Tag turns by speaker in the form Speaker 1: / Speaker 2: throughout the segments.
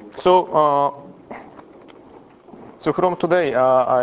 Speaker 1: So, so from today,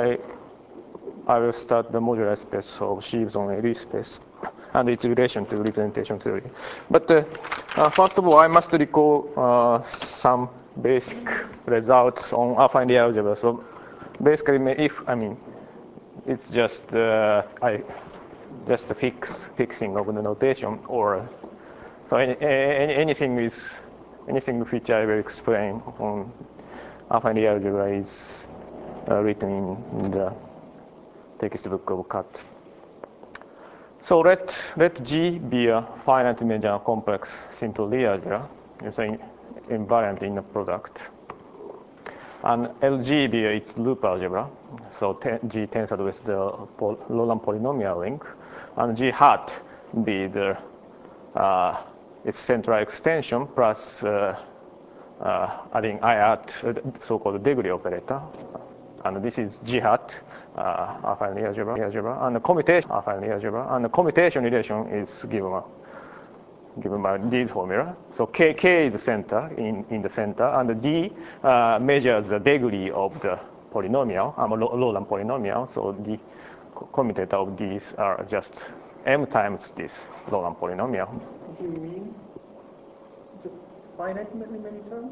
Speaker 1: I will start the modular space of sheaves on Lie space and its relation to representation theory. But first of all, I must recall some basic results on affine Lie algebra. So basically, it's just just a fixing of the notation, or so anything which I will explain on affine Lie algebra is written in the textbook of Cat. So let G be a finite dimensional complex simple Lie algebra, saying invariant in a product, and LG be its loop algebra. So G tensored with the Laurent polynomial ring, and G hat be the its central extension plus adding I at so-called degree operator, and this is G hat affine Lie algebra, and the commutation affine Lie algebra, and the commutation relation is given by this formula. So K is the center in the center, and D measures the degree of the polynomial, Laurent polynomial. So the commutator of these are just m times this Laurent polynomial.
Speaker 2: Do you mean just finitely many terms?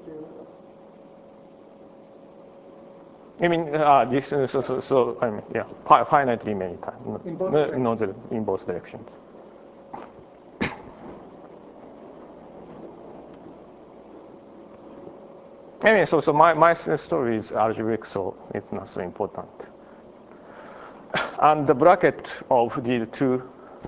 Speaker 1: I mean, this yeah, finitely many times. In both directions. Anyway, so my story is algebraic, so it's not so important. And the bracket of these two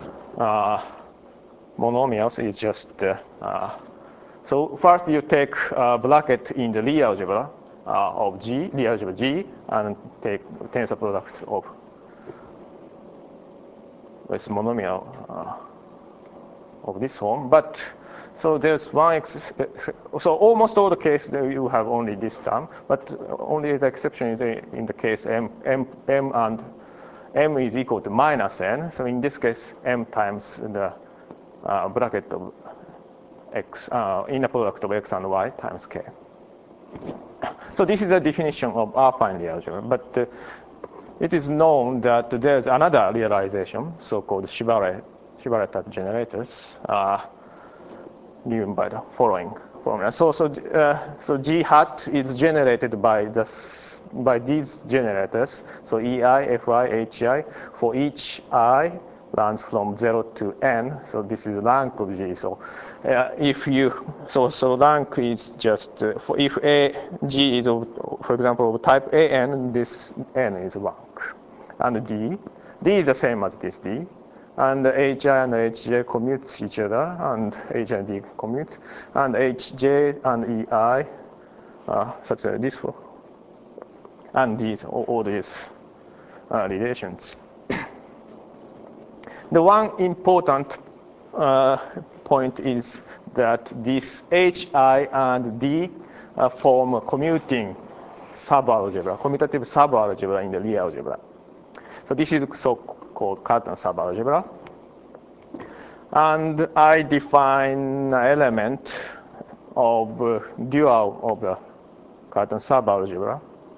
Speaker 1: monomials is just so first you take a bracket in the Lie algebra of G, Lie algebra G, and take tensor product of this monomial of this form. But so there's one so almost all the cases you have only this term, but only the exception is in the case m and m is equal to minus n. So in this case, m times the bracket of x, inner product of x and y times k. So this is the definition of affine Lie algebra. But it is known that there's another realization, so-called Shibare-type generators, given by the following formula. So G hat is generated by these generators. So EI, FI, HI for each I runs from 0 to n. So this is rank of G. So if you so rank is just if G is of, for example, of type AN, this n is rank, and D is the same as this D. And HI and HJ commutes each other, and H and D commute, and HJ and EI, such as this one, and these all these relations. The one important point is that this HI and D form a commuting subalgebra, commutative subalgebra in the Lie algebra. So this is so-called Cartan subalgebra. And I define an element of dual of the Cartan subalgebra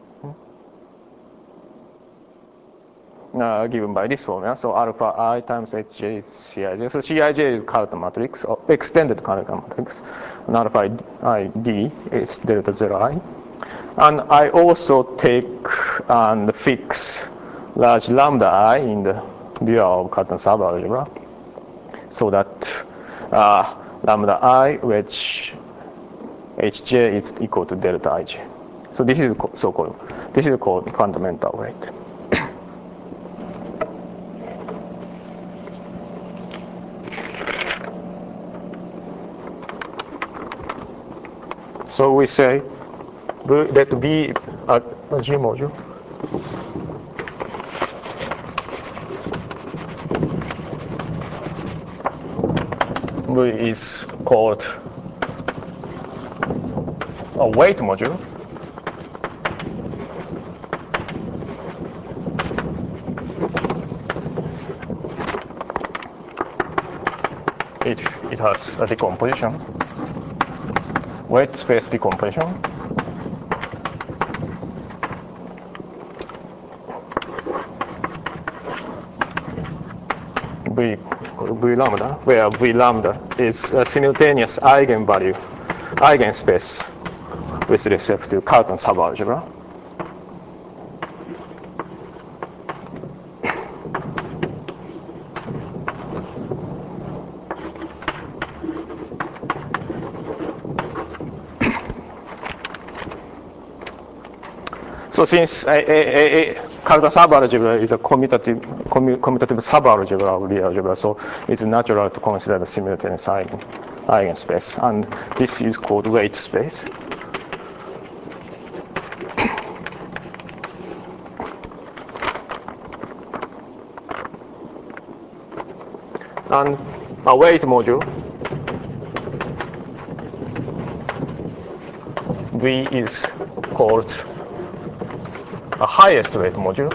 Speaker 1: given by this formula. So alpha I times Hj is Cij. So Cij is Cartan matrix, or extended Cartan matrix, and alpha ID is delta 0i. And I also take and fix large lambda I in the dual of Cartan subalgebra, so that lambda I, which Hj is equal to delta Ij. So this is called fundamental weight. So we say let B a G module. V is called a weight module. It has a decomposition weight space decompression. V lambda, where V lambda is a simultaneous eigenvalue, eigenspace with respect to Cartan subalgebra. So since Cartan subalgebra is a commutative subalgebra of real algebra, so it's natural to consider the simultaneous eigenspace, and this is called weight space. And a weight module V is called a highest weight module.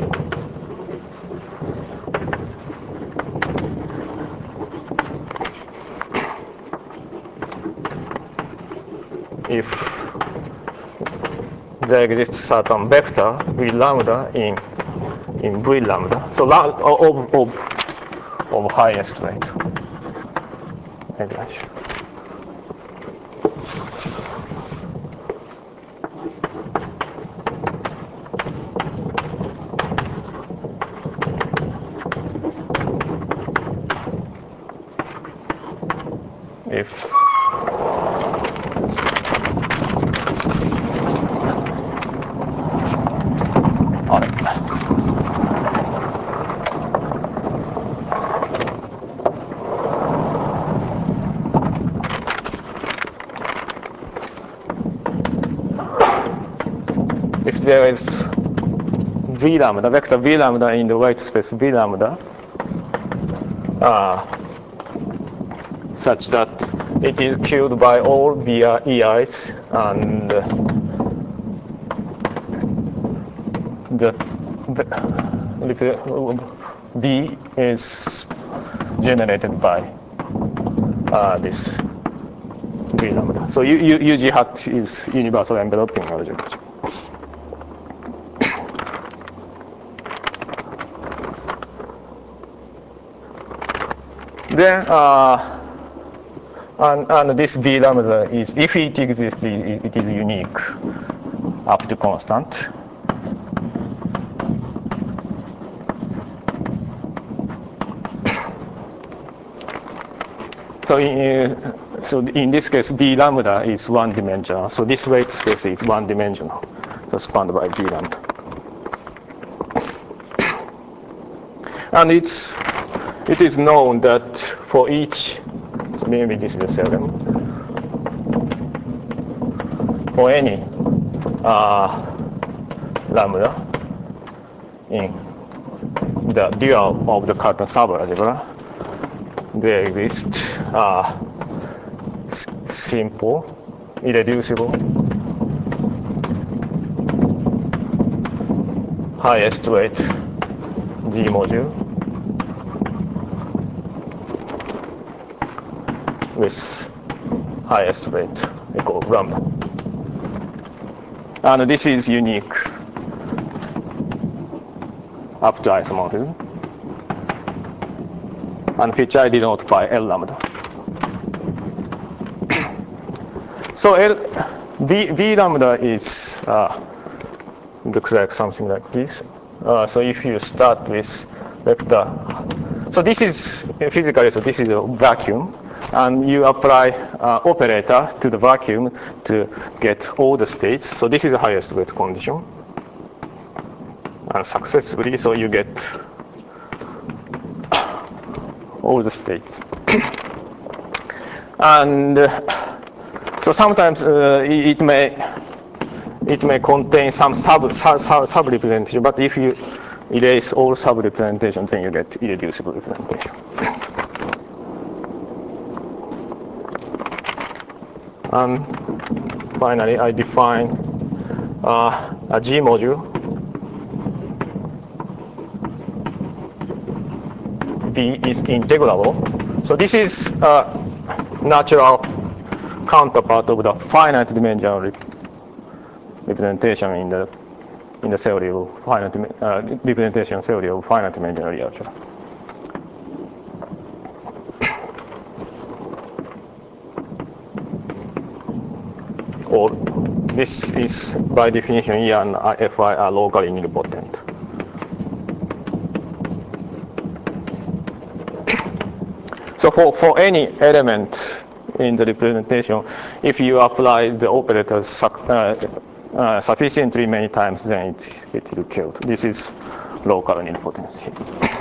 Speaker 1: If there exists certain vector V lambda in V lambda, so of highest weight. Maybe I should. If there is V lambda, vector V lambda in the weight space V lambda, such that it is killed by all via EIs, and the V is generated by this V lambda. So UG hat is universal enveloping algebra. Then and this V lambda is, if it exists, it is unique up to constant. So in this case, V lambda is one dimensional. So this weight space is one dimensional, so spanned by V lambda. And it is known that for each, so maybe this is a theorem, for any lambda in the dual of the Cartan subalgebra, there exists simple, irreducible, highest weight G module with highest weight equal lambda. And this is unique up to isomorphism, and which I denote by L lambda. So V lambda is looks like something like this. So if you start with vector, so this is physically, so this is a vacuum, and you apply operator to the vacuum to get all the states. So this is the highest weight condition, and successfully, so you get all the states. And so sometimes it may contain some sub representation, but if you erase all sub representations, then you get irreducible representation. And finally, I define a G module V is integrable. So this is natural counterpart of the finite dimensional representation in the theory of finite representation theory of finite dimensional real algebra. Or this is by definition E and Fi are locally nilpotent. So for any element in the representation, if you apply the operators sufficiently many times, then it will kill. This is local nilpotency.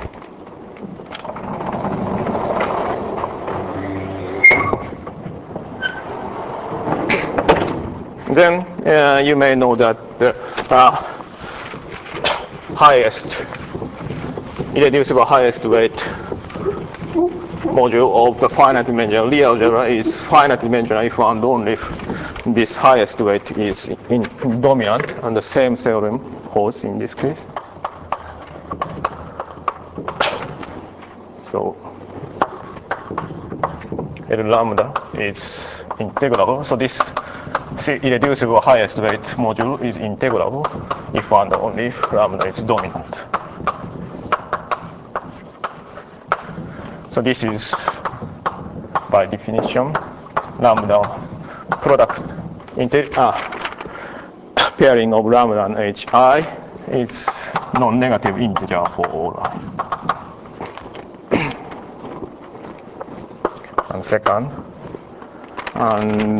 Speaker 1: Then you may know that the highest irreducible highest weight module of the finite dimensional real algebra is finite dimensional if and only if this highest weight is dominant, and the same theorem holds in this case. So L lambda is integrable. So this irreducible highest weight module is integrable if and only if lambda is dominant. So this is by definition lambda product pairing of lambda and hi is non-negative integer for all I. And second, and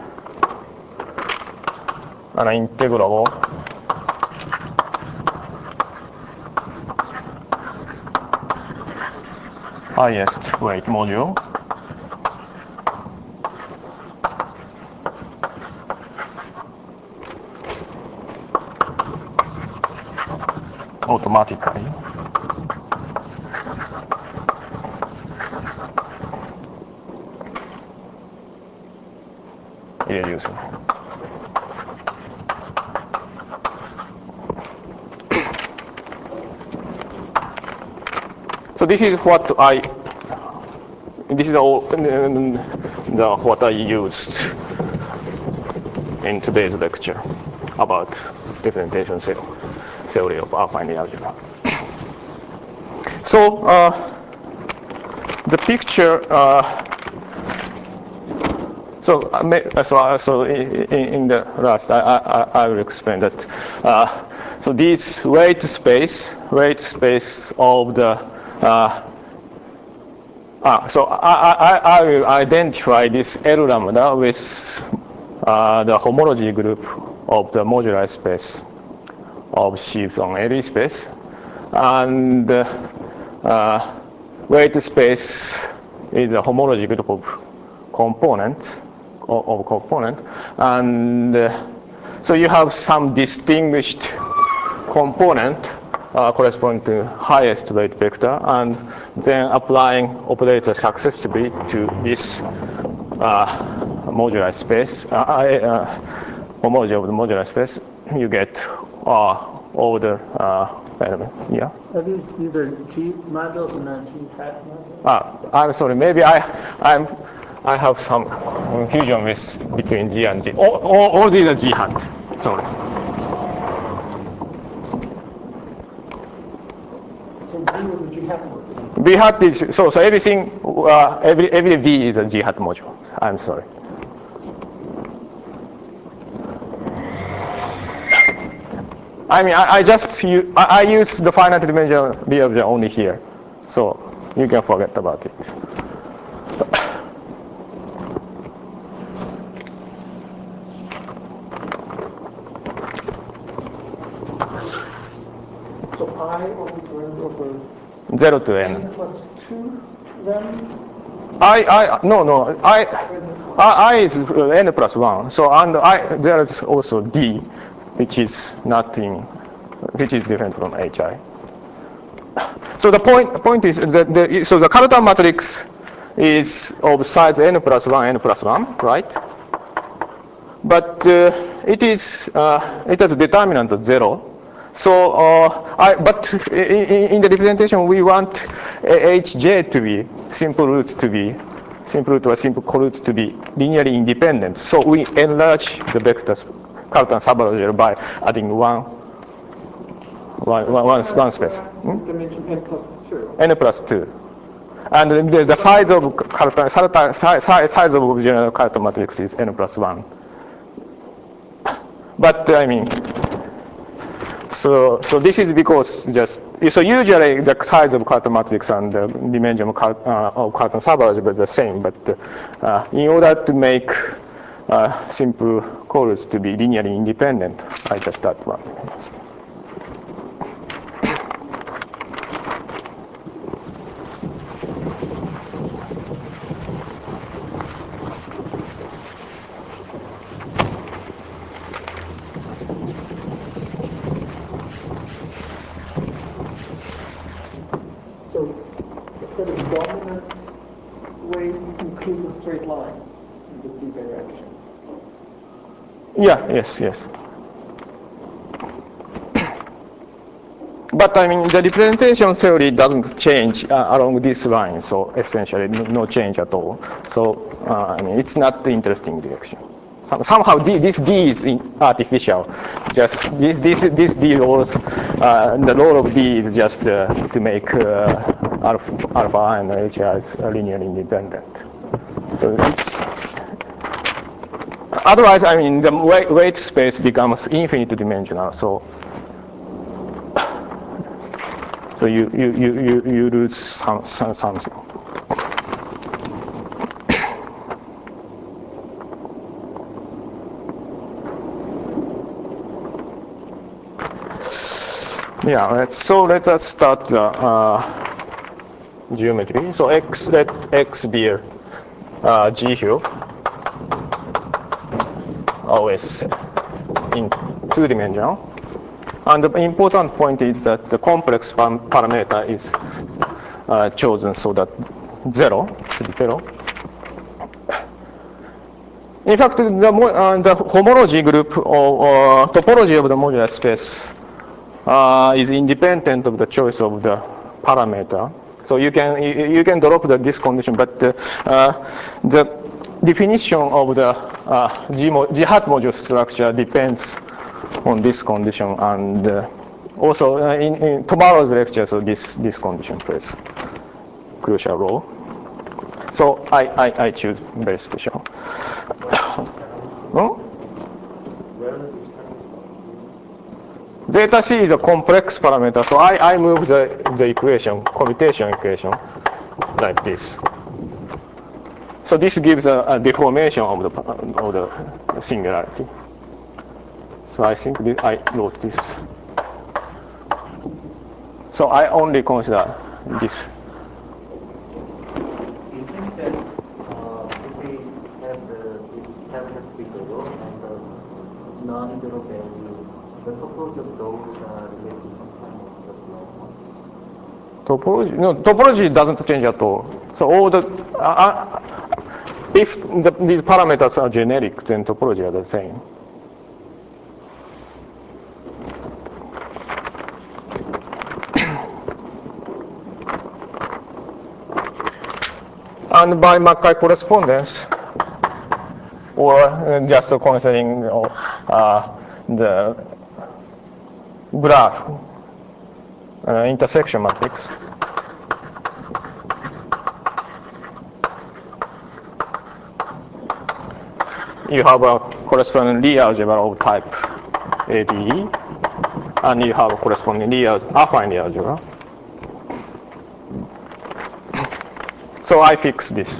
Speaker 1: an integrable highest weight module automatically irreducible. So this is what this is all what I used in today's lecture about representation theory of affine algebra. So the picture. So in the last, I will explain that. So this weight space of the so I will identify this L lambda with the homology group of the moduli space of sheaves on Lie space, and weight space is a homology group of component, and so you have some distinguished component corresponding to highest weight vector, and then applying operator successively to this moduli space, homology of the moduli space, you get all the element. Yeah.
Speaker 2: These are G modules and not G hat modules?
Speaker 1: I'm sorry. Maybe I have some confusion between G and G. All these are G hat. Sorry.
Speaker 2: So V is a G hat module?
Speaker 1: V hat is so everything. Every V is a G hat module. I'm sorry. I mean, I use the finite dimensional real algebra only here, so you can forget about it.
Speaker 2: So I always runs over
Speaker 1: 0 to n.
Speaker 2: n plus 2 lambs?
Speaker 1: No. I is n plus 1. So and there is also d, which is different from hi. So the point is that so the Cartan matrix is of size n plus 1, right? But it has a determinant of 0. So but in the representation we want hj to be simple roots to be simple root or simple co-root to be linearly independent. So we enlarge the vectors Cartan subalgebra by adding one space.
Speaker 2: Dimension n plus 2.
Speaker 1: N plus 2. And the size of Cartan, size of general Cartan matrix is n plus 1. But I mean, so this is because so usually the size of Cartan matrix and the dimension of Cartan subalgebra is the same. But in order to make simple co-roots to be linearly independent, I just add one.
Speaker 2: So the set of dominant weights includes a straight line in the d direction.
Speaker 1: Yeah, yes. But I mean, the representation theory doesn't change along this line, so essentially no change at all. So I mean, it's not the interesting direction. Somehow this D is artificial. Just this D rolls. The role of D is just to make alpha and HIs linearly independent. So it's otherwise, I mean, the weight space becomes infinite dimensional. So you lose something. Yeah, let us start the geometry. So let X be a G here, always in 2-dimensional. And the important point is that the complex parameter is chosen so that 0 should be 0. In fact, the homology group or topology of the modular space is independent of the choice of the parameter. So you can drop this condition, but the definition of the G-hat module structure depends on this condition, and also in tomorrow's lecture, so this condition plays crucial role. So I choose very special. No? Zeta C is a complex parameter, so I move the equation, commutation equation, like this. So this gives a deformation of the singularity. So I think I wrote this. So I only consider this.
Speaker 3: You think that if we have this 7 zero and the non-zero value, the topology of those are related to some kind of
Speaker 1: Topology? No, topology doesn't change at all. So all the if these parameters are generic, then topology are the same. And by Mackay correspondence, or just considering the graph intersection matrix, you have a corresponding Lie algebra of type ADE, and you have a corresponding affine Lie algebra. So I fix this.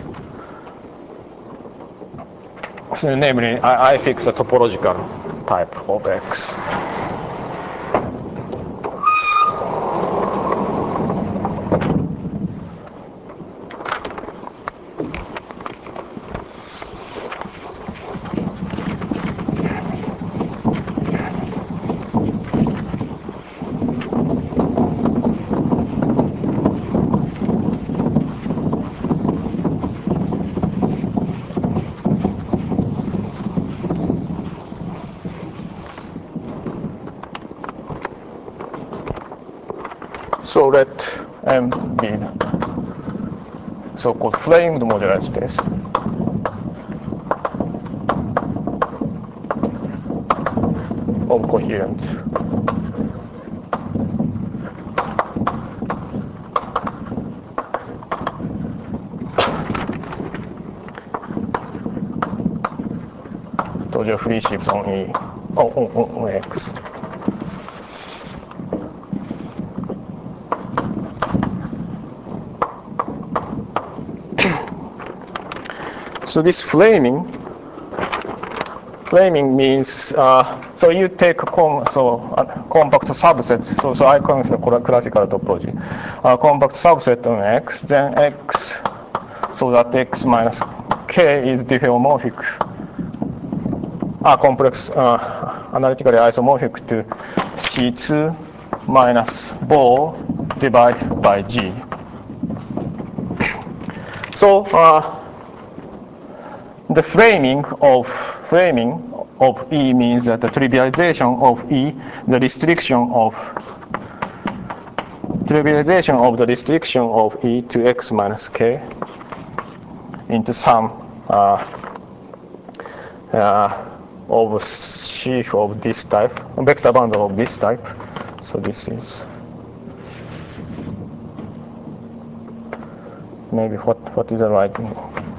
Speaker 1: So namely, I fix a topological type of X. So let M be so-called framed moduli space. Of coherent. Told you free shifts on E, on X. So this framing means so you take a compact subset. So I consider classical topology. Compact subset on X, then X, so that X minus K is diffeomorphic, complex, analytically isomorphic to C2 minus BO divided by G. So the framing of E means that the trivialization of E, the restriction of the restriction of E to X minus K into some of sheaf of this type, vector bundle of this type. So this is maybe what is the right name?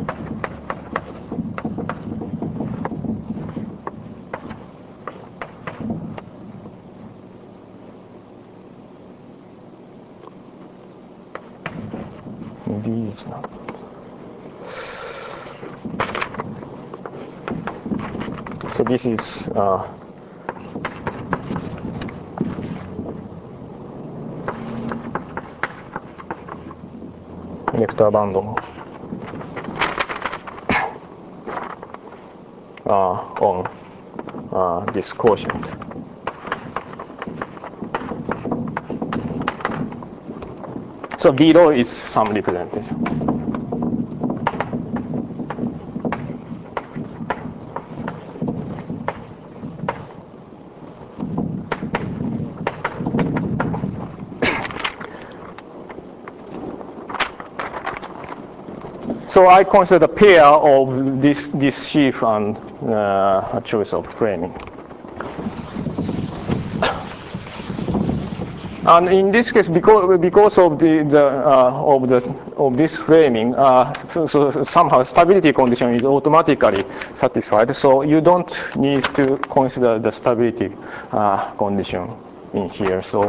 Speaker 1: Maybe it's not. So this is vector bundle on this quotient. So below is some representation. So I consider a pair of this sheaf and a choice of framing. And in this case, because of this framing, so somehow stability condition is automatically satisfied. So you don't need to consider the stability condition in here. So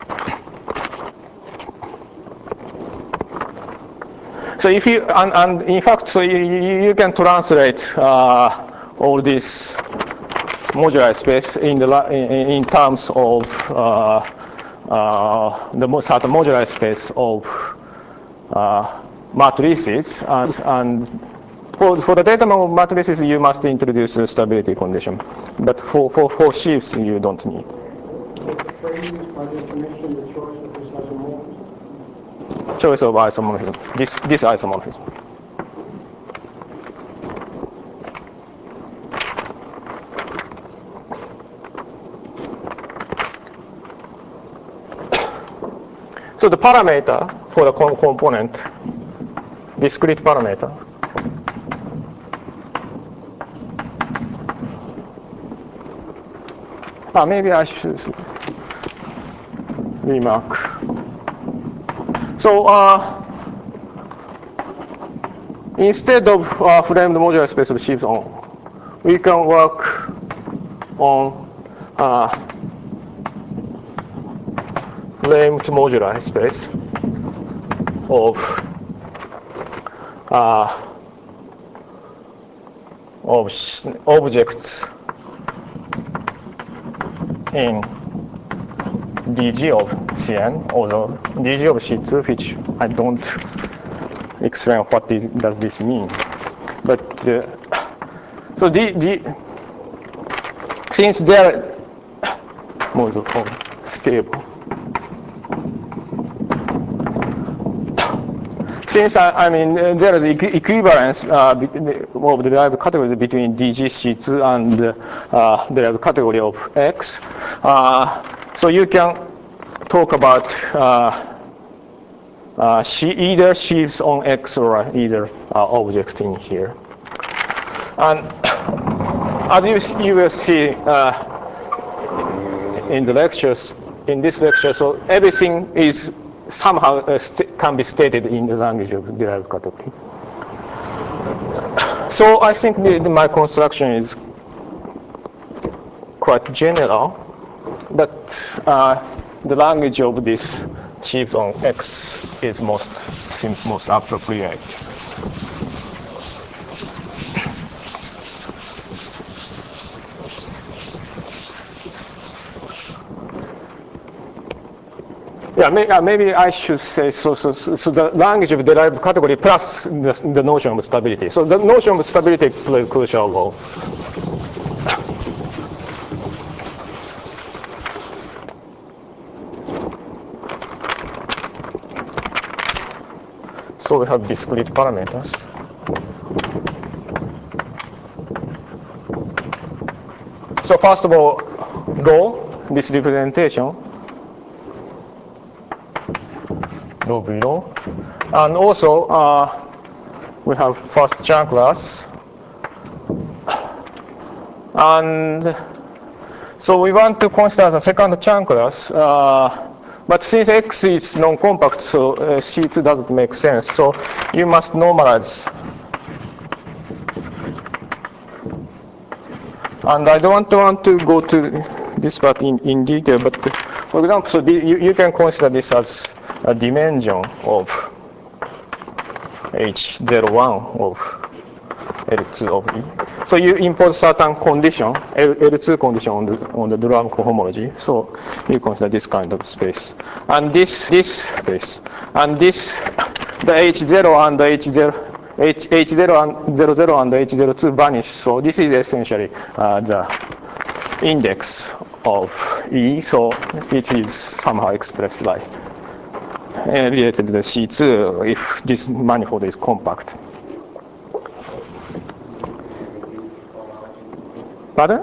Speaker 1: if you and in fact, so you can translate all this moduli space in terms of the certain moduli space of matrices, and for the data of matrices you must introduce a stability condition, but for sheaves you don't need.
Speaker 2: By definition, the choice of this isomorphism.
Speaker 1: Choice of isomorphism. This isomorphism. So the parameter for the component, discrete parameter, maybe I should remark. So instead of framed modular space of sheaves on, we can work on framed modular space of objects in DG of Cn, although DG of C2, which I don't explain what does this mean. But so since they are model stable, since I mean there is equivalence of the derived category between DG C2 and the derived category of X, so you can talk about either sheaves on X or either object in here. And as you will see in the lectures, in this lecture, so everything is somehow can be stated in the language of derived category. So I think my construction is quite general, but the language of this sheaves on X is seems most appropriate. Yeah, maybe I should say so the language of derived category plus the notion of stability. So the notion of stability plays a crucial role. So we have discrete parameters. So first of all, rho, this representation, rho below, and also we have first Chern class, and so we want to consider the second Chern class. But since X is non-compact, so C2 doesn't make sense. So you must normalize. And I don't want to go to this part in detail, but for example, so you can consider this as a dimension of H01 of L2 of E. So you impose certain condition, L2 condition on the Dirac cohomology. So you consider this kind of space. And this space. And this, the H0 and the H0 and 00 and H02 vanish. So this is essentially the index of E. So it is somehow expressed by related to the C2 if this manifold is compact. Pardon?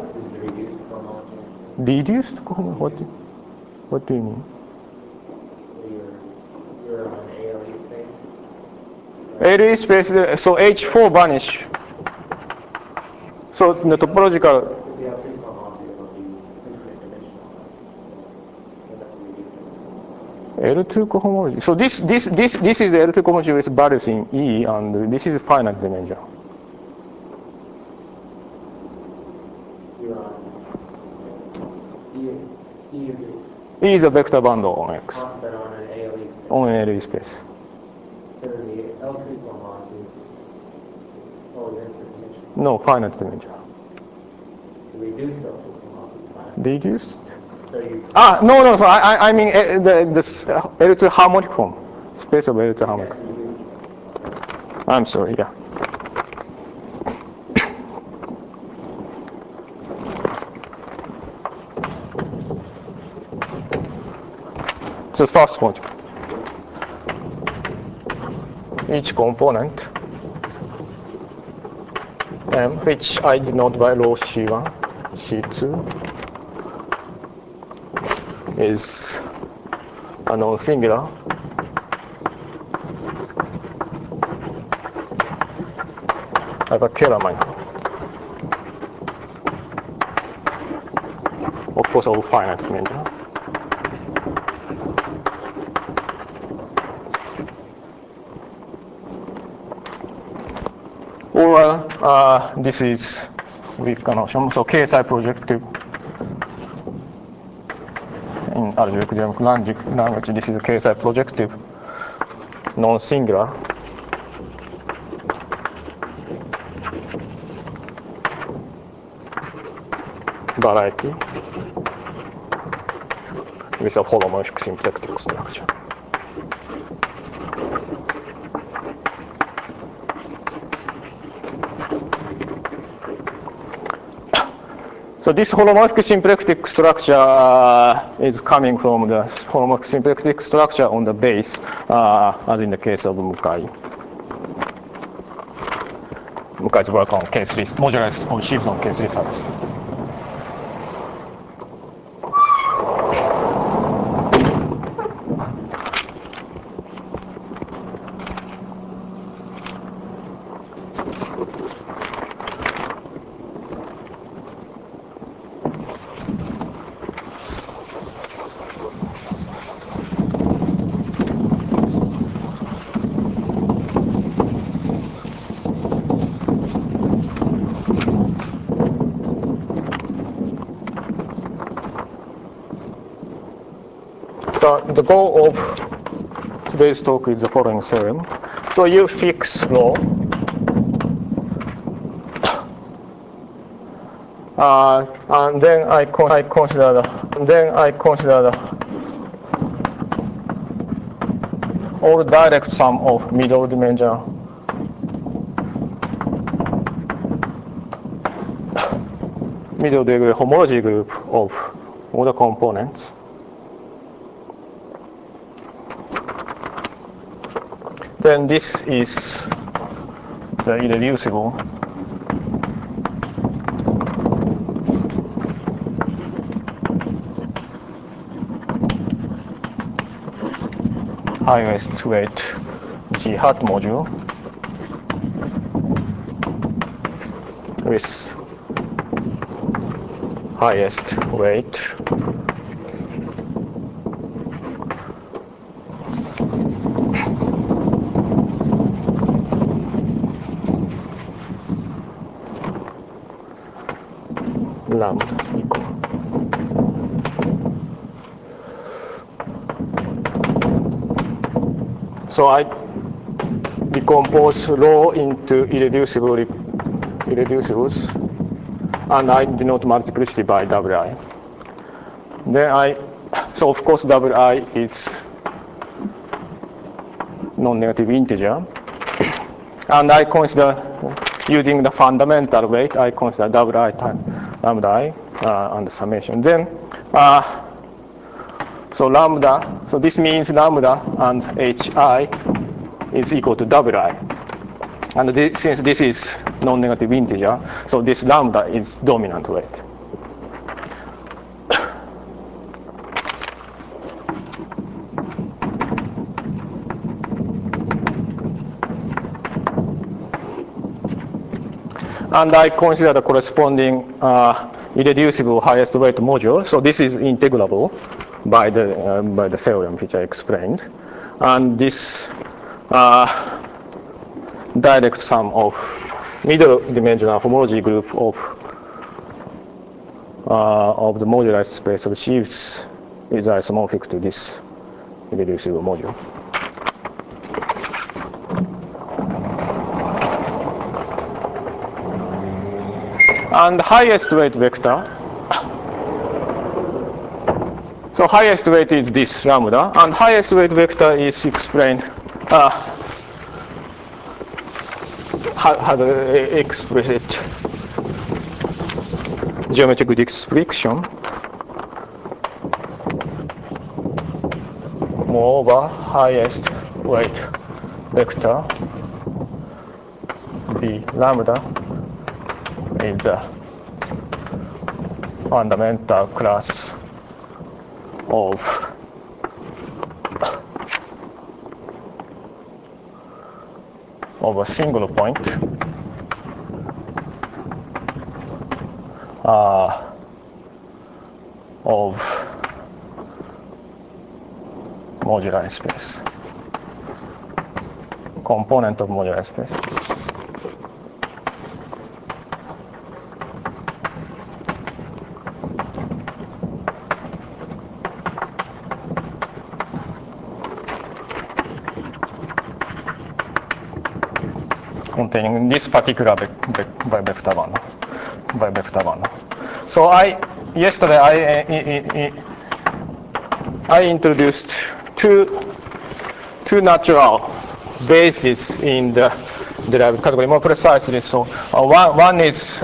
Speaker 1: Reduced cohomology? What do you mean?
Speaker 3: You're on ALE space.
Speaker 1: ALE space, so H4 vanish. So the topological. L2 cohomology. So this is the L2 cohomology with values in E, and this is finite dimension. E is a vector bundle on X.
Speaker 3: But on an ALE space.
Speaker 1: On an ALE space.
Speaker 3: So the L3 cohomology is always infinite dimension.
Speaker 1: No, finite dimension.
Speaker 3: The reduced L3 cohomology is finite.
Speaker 1: Reduced?
Speaker 3: So you.
Speaker 1: No. So I mean the L2 harmonic form. Space of L2 harmonic. I'm sorry. Yeah. So first point. Each component M, which I denote by rho C1, C2, is a non-singular Kähler manifold. Of course, all finite dimension. Or this is weak notion. So KSI projective in algebraic language. This is KSI projective non-singular variety with a holomorphic symplectic structure. So this holomorphic symplectic structure is coming from the holomorphic symplectic structure on the base, as in the case of Mukai's work on K3 modulus on sheaves on K3 surface. So the goal of today's talk is the following theorem. So you fix rho. And then I consider all direct sum of middle dimensional degree homology group of all the components. Then this is the irreducible highest weight G hat module with highest weight lambda equal. So I decompose rho into irreducibles, and I denote multiplicity by Wi. Then so of course Wi is non-negative integer, and I consider using the fundamental weight. I consider Wi times lambda I and the summation. Then so lambda. So this means lambda and hi is equal to Wi. And since this is non-negative integer, so this lambda is dominant weight. And I consider the corresponding irreducible highest weight module. So this is integrable by the theorem which I explained. And this direct sum of middle dimensional homology group of the modularized space of sheaves is isomorphic to this irreducible module. And highest weight vector. So highest weight is this lambda, and highest weight vector is explained has an explicit geometric description. Moreover, highest weight vector B lambda is the fundamental class of a single point of moduli space, component of moduli space. Containing this particular vector one. So yesterday I introduced two natural bases in the derived category. More precisely, so one is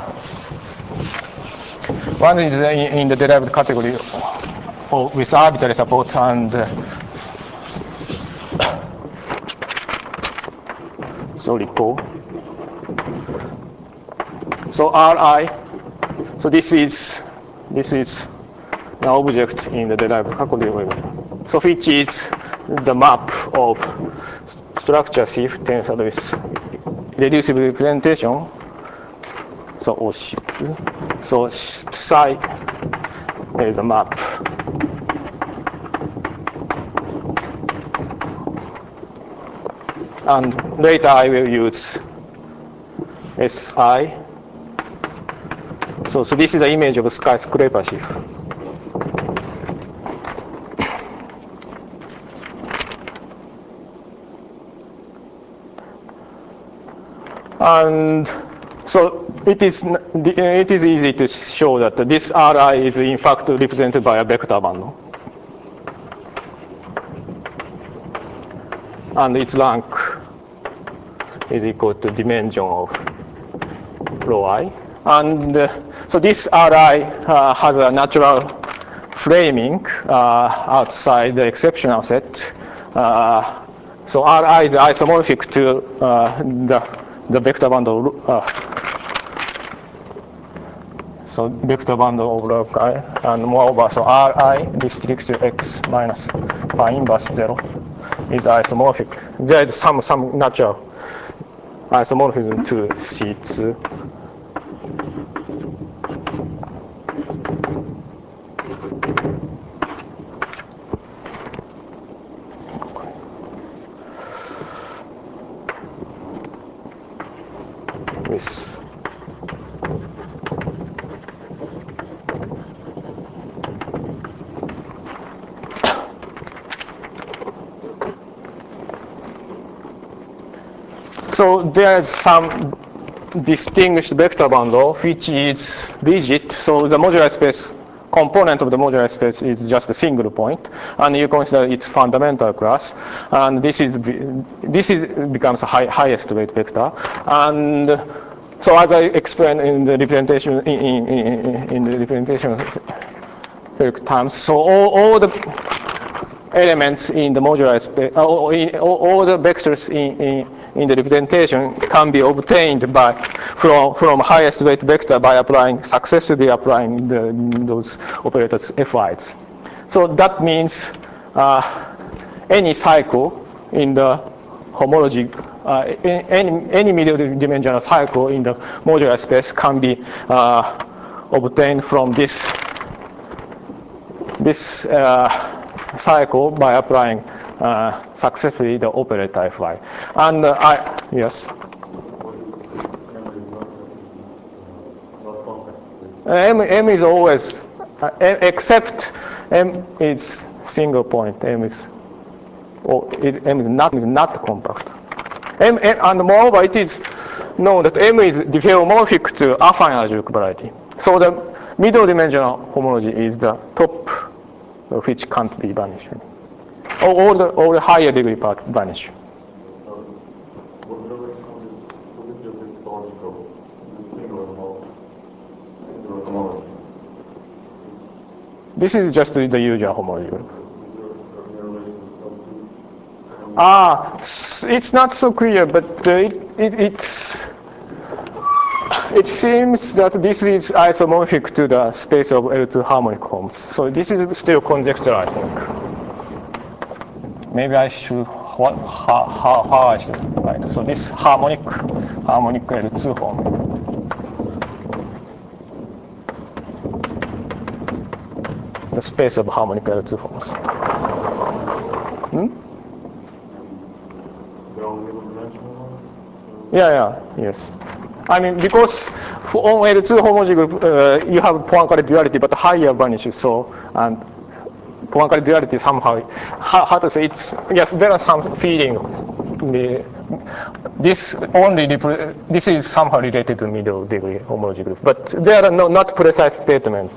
Speaker 1: in the derived category with arbitrary support and So Ri. So this is an object in the derived category. So which is the map of structure sheaf tensor with reducible representation. So O6. So psi is the map. And later I will use Si. So this is the image of a skyscraper sheaf. And so it is easy to show that this Ri is in fact represented by a vector bundle. And its rank is equal to dimension of rho I. And so this Ri has a natural framing outside the exceptional set. So Ri is isomorphic to the vector bundle. So vector bundle of log I, and moreover, so Ri restricts to x minus pi inverse 0 is isomorphic. There is some natural isomorphism to C2. With so there is some distinguished vector bundle which is rigid. So the modular space component of the modular space is just a single point, and you consider its fundamental class, and this becomes a highest weight vector. And so as I explained in the representation in the representation terms, so all the elements in the modular space, all the vectors in the representation can be obtained from highest weight vector by successively applying those operators Fi's. So that means any cycle in the homology, any medium dimensional cycle in the modular space can be obtained from this cycle by applying successfully the operator Fi. And yes. M is always, except M is single point. M is not compact. And moreover, it is known that M is diffeomorphic to affine algebraic variety. So the middle dimensional homology is the top, which can't be vanished. All the higher degree part vanish. This is just the usual homology group. It's not so clear, but it seems that this is isomorphic to the space of L2 harmonic forms. So this is still conjecture, I think. Maybe I should, how I should write. So this harmonic L2 form. The space of harmonic L2 forms. Yes. I mean, because on L2 homology group, you have Poincare duality, but higher vanishes. So, and Poincare duality somehow, how to say it? Yes, there are some feeling. This is somehow related to middle degree homology group, but there are not precise statement.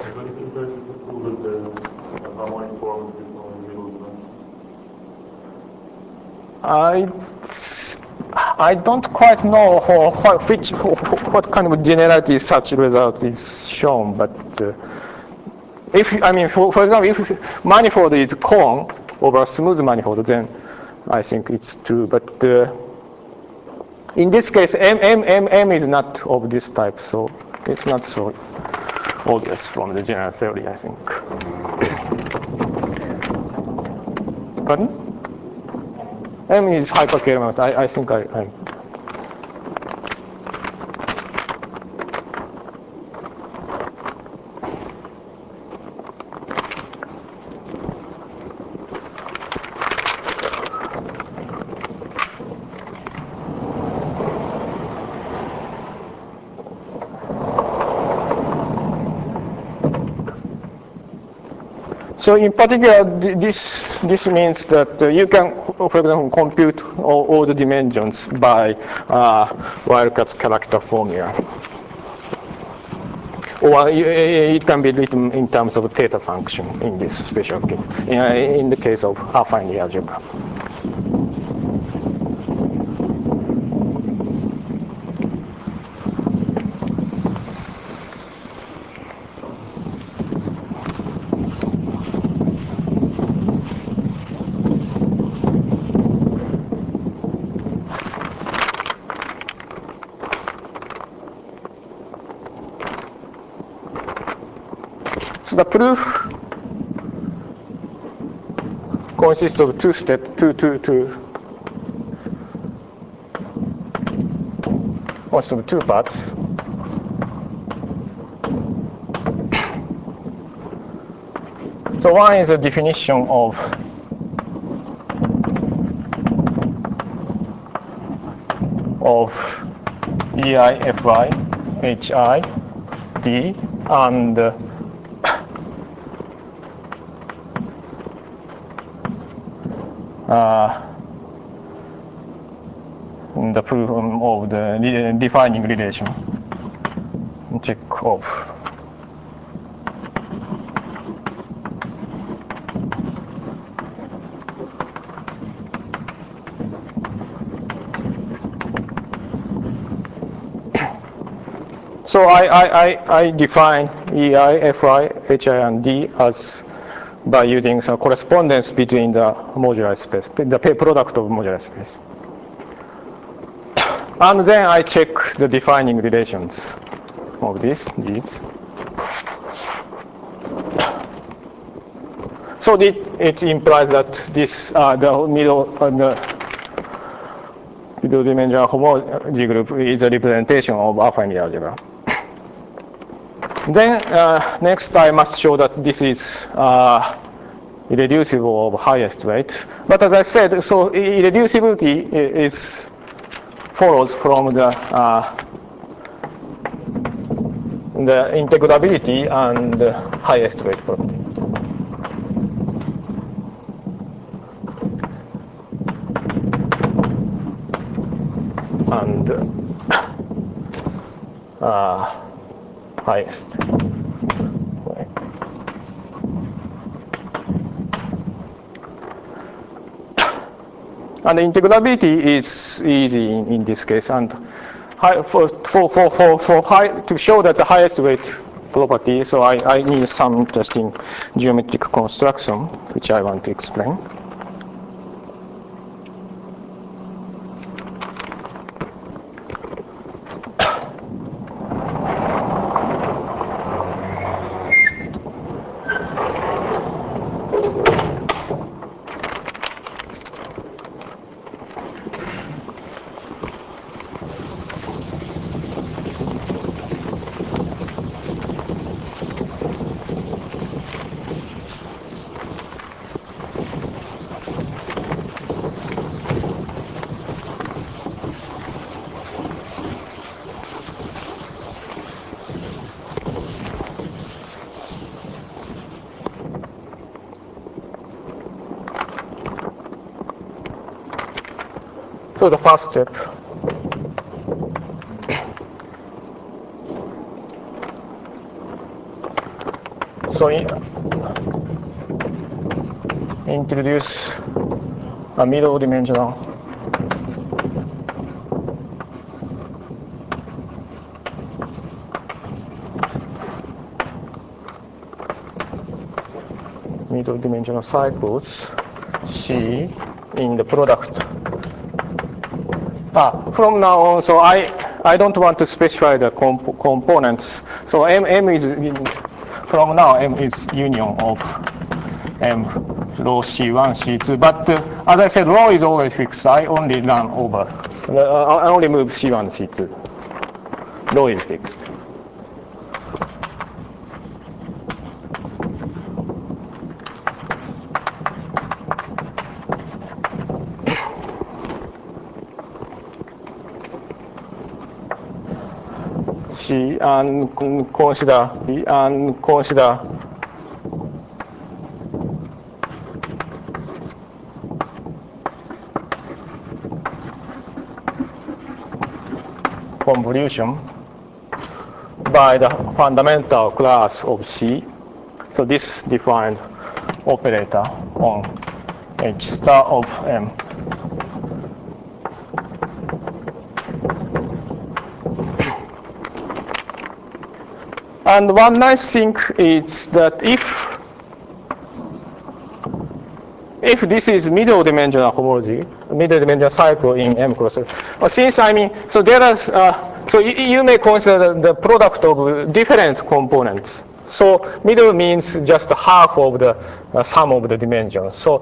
Speaker 1: I don't quite know what kind of generality such result is shown, but for example, if manifold is cone over a smooth manifold, then I think it's true. But in this case, M is not of this type, so it's not so obvious from the general theory, I think. Pardon? M is hyperkernel. I think I So in particular, this means that you can, for example, compute all the dimensions by Wildcat's character formula. Or it can be written in terms of theta function in this special case, in the case of affine algebra. So the proof consists of two steps, consists of two parts. So one is a definition of EI, Fi, Hi, D, and the proof of the defining relation. Check off. So I define EI, Fi, Hi, and D as by using some correspondence between the modular space, the product of modular space. And then I check the defining relations of these. So it implies that this the middle dimensional homology group is a representation of affine algebra. Then next I must show that this is irreducible of highest weight. But as I said, so irreducibility follows from the integrability and highest weight property. And highest weight. And the integrability is easy in this case. And to show that the highest weight property, so I need some interesting geometric construction, which I want to explain. So the first step. So introduce a middle dimensional cycles C in the product. From now on, so I don't want to specify the components. So M is from now M is union of M rho C1, C2. But as I said, rho is always fixed. I only run over. I only move C1, C2. Rho is fixed. consider convolution by the fundamental class of C. So this defines operator on H star of M. And one nice thing is that if this is middle dimensional homology, middle dimensional cycle in M cross, since I mean, so there is, so you may consider the product of different components. So middle means just half of the sum of the dimensions. So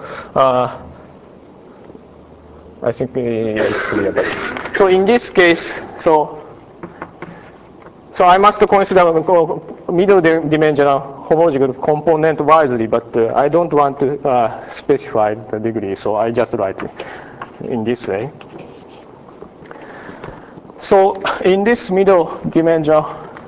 Speaker 1: I think it's clear. But so in this case, so I must consider middle dimensional homology group component wisely, but I don't want to specify the degree, so I just write it in this way. So in this middle dimension,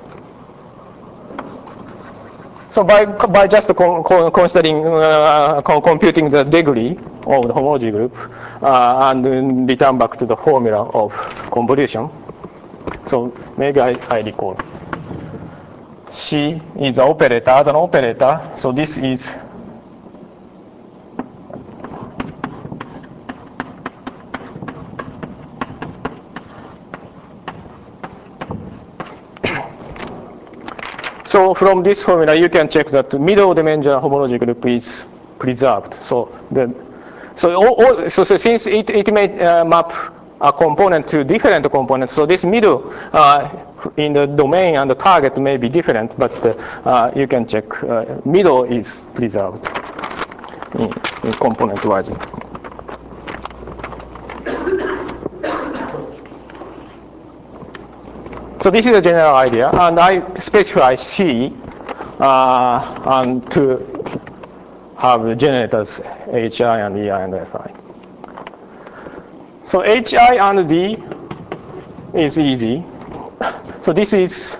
Speaker 1: so by just considering computing the degree of the homology group and return back to the formula of convolution. So maybe I recall. C is an operator, as an operator. So this is so from this formula you can check that the middle dimensional homology group is preserved. So since it may map a component to different components, so this middle in the domain and the target may be different, but you can check middle is preserved in component wise. So this is a general idea, and I specify C and to have the generators HI and EI and FI. So HI and D is easy. So this is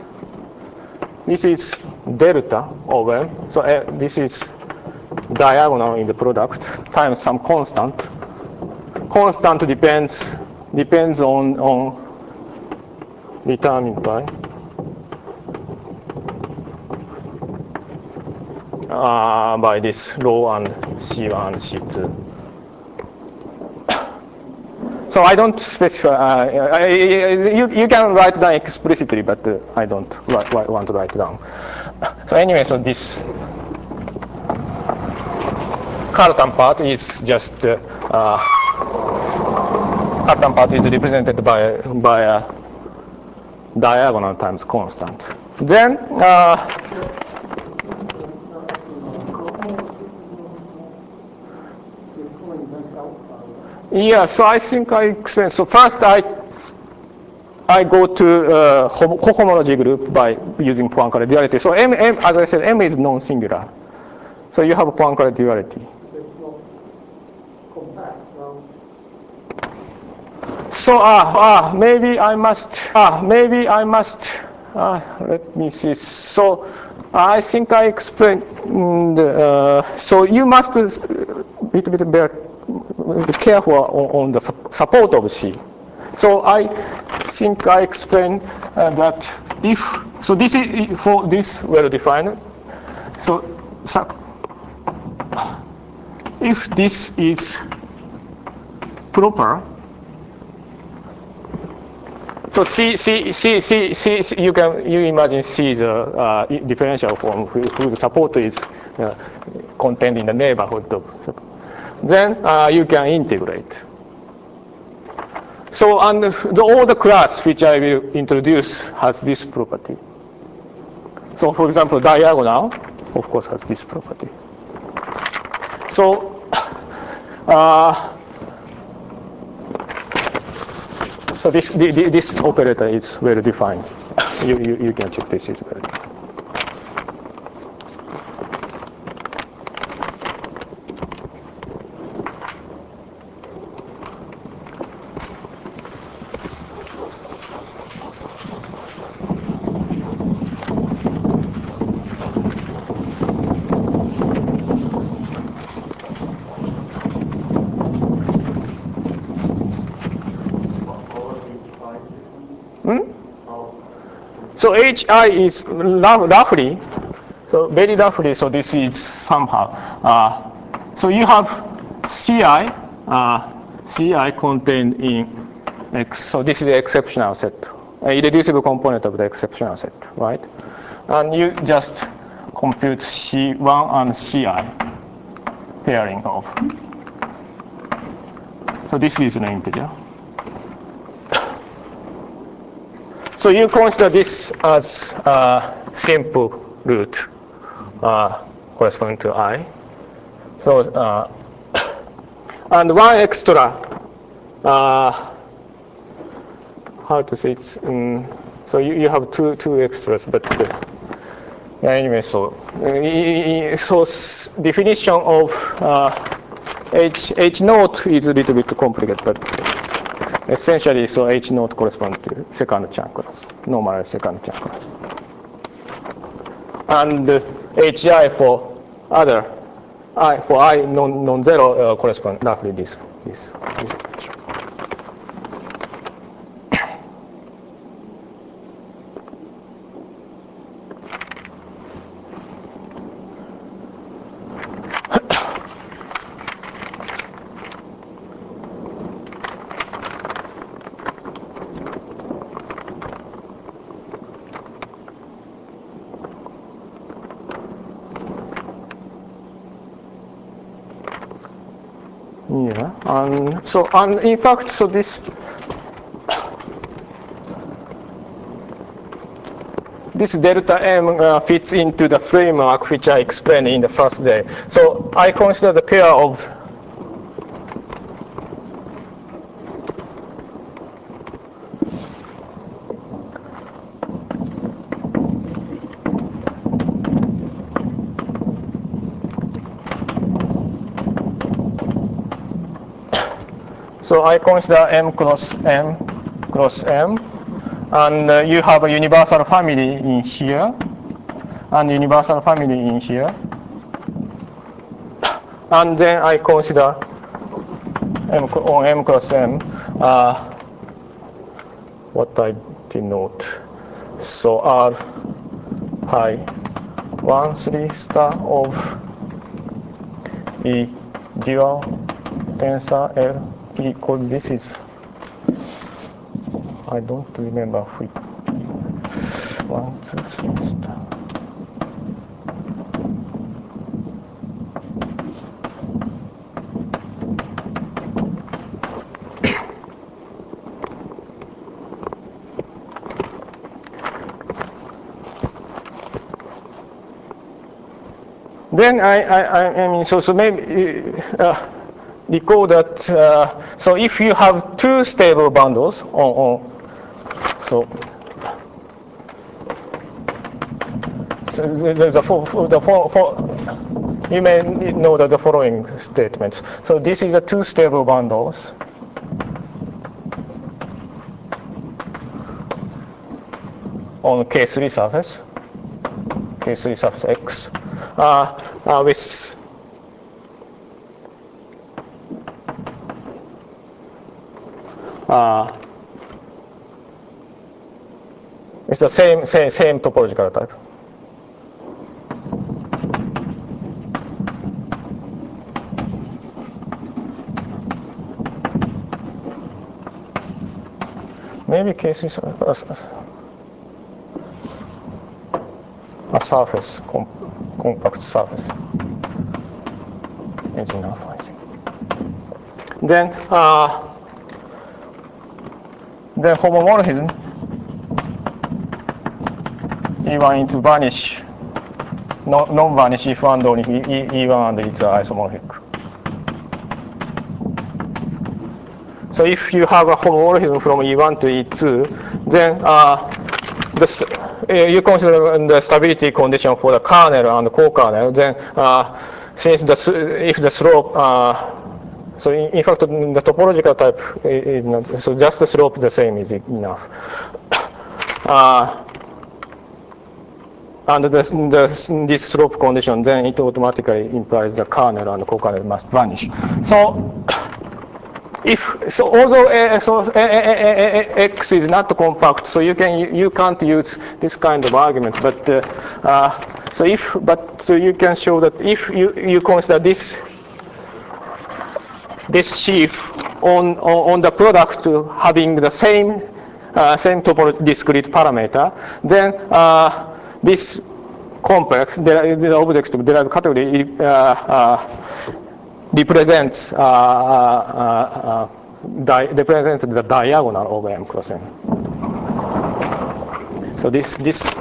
Speaker 1: delta of M. So this is diagonal in the product times some constant. Constant depends on determined by this rho and C1 and C2. So I don't specify. You can write down explicitly, but I don't want to write down. So anyway, so this Cartan part is just Cartan part is represented by a diagonal times constant. Then yeah, so I think I explained. So first I go to cohomology group by using Poincare duality. So M, as I said, M is non-singular. So you have Poincare duality.
Speaker 2: It's not compact, no.
Speaker 1: So maybe I must let me see. So I think I explained. So you must be be careful on the support of C. So I think I explained that if so, this is for this well defined. So if this is proper. So C, you imagine C is a differential form whose support is contained in the neighborhood of. Then you can integrate. So and all the class which I will introduce has this property. So for example, diagonal, of course, has this property. So so this operator is well defined. You can check this is well defined. So HI is roughly, so very roughly, so this is somehow. So you have CI, CI contained in X. So this is the exceptional set, irreducible component of the exceptional set, right? And you just compute C1 and CI pairing of. So this is an integer. So you consider this as a simple root corresponding to I. So and one extra, how to say it? So you have two extras, but anyway. So definition of H naught is a little bit complicated, but essentially, so H naught corresponds to second chunk class, normal second chunk class, and HI for other I for I non-zero corresponds roughly this. Yeah, and in fact, so this delta M fits into the framework which I explained in the first day. So I consider the pair of M cross M cross M, and you have a universal family in here, and universal family in here, and then I consider M cross M what I denote. So R pi 1 3 star of E dual tensor L equal, this is, I don't remember which 1 2 3 star. Then I mean, so maybe recall that, so if you have two stable bundles so there's you may know that the following statements. So this is the two stable bundles on K3 surface X with it's the same topological type. Maybe K3 a surface, compact surface is enough, I think. Then homomorphism E1 into vanish, non-vanish if and only E1 and it's isomorphic. So if you have a homomorphism from E1 to E2, then you consider the stability condition for the kernel and the co-kernel. Then since if the slope, so in fact the topological type is not, so just the slope the same is enough. Under this slope condition, then it automatically implies the kernel and the co-kernel must vanish. So although X is not compact, so you can't use this kind of argument. But so you can show that if you consider this sheaf on the product having the same discrete parameter, then this complex, the object of derived category represents the diagonal of M cross N. So this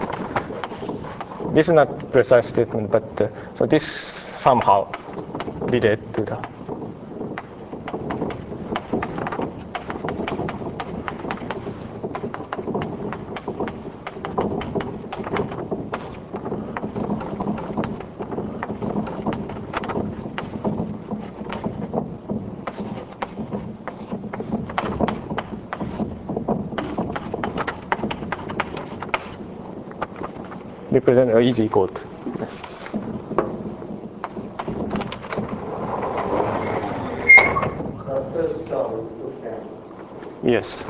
Speaker 1: is not precise statement, but so this somehow relates to the. Represent is equal to.
Speaker 3: First term is okay.
Speaker 1: Yes.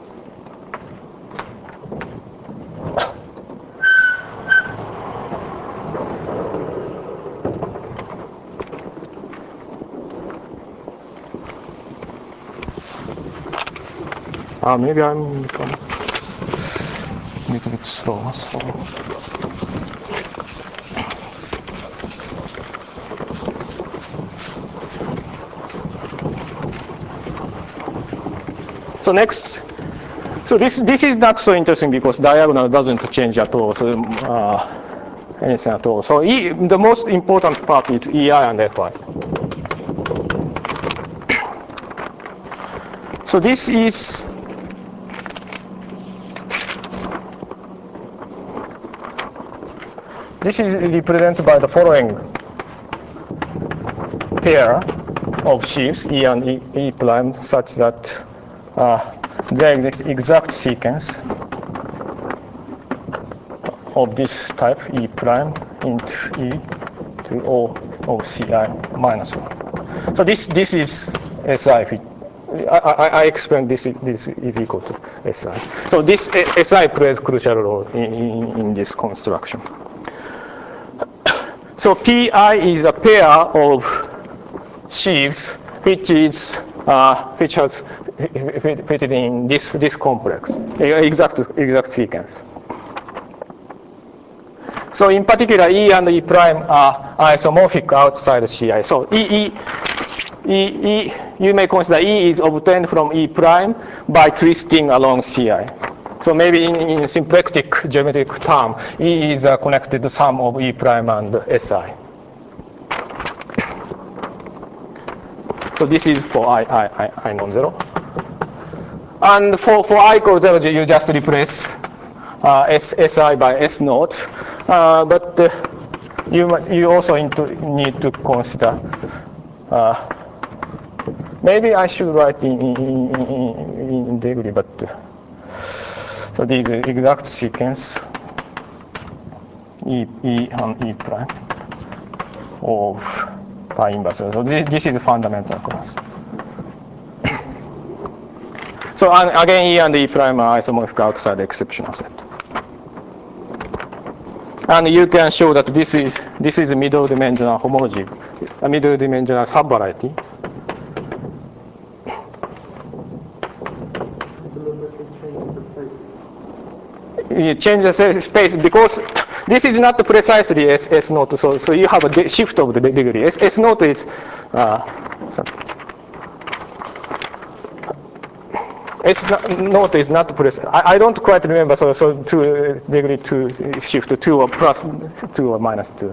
Speaker 1: Maybe I'm a little bit slow. So next, so this is not so interesting because diagonal doesn't change at all. So anything at all. So the most important part is EI and FI. So this is represented by the following pair of sheaves E and E prime, such that there is exact sequence of this type E prime into E to O of Ci minus 1. So this is SI. I explained this is equal to SI. So this SI plays crucial role in this construction. So Pi is a pair of sheaves which has fitted in this complex, exact sequence. So in particular, E and E prime are isomorphic outside Ci. So you may consider E is obtained from E prime by twisting along Ci. So maybe in symplectic geometric term, E is a connected sum of E prime and Si. So this is for I non-zero. And for I equals 0, you just replace Si by S naught. But you also need to consider. Maybe I should write in degree, but so this is the exact sequence E and E prime of pi inverse. So this is the fundamental class. So again, E and E prime are isomorphic outside the exceptional set. And you can show that this is a middle dimensional homology, a middle dimensional subvariety. You change the space because this is not precisely S naught, so you have a shift of the degree. S naught is S naught is not precise. I don't quite remember. So 2 degree 2 shift to 2 or plus 2 or minus 2.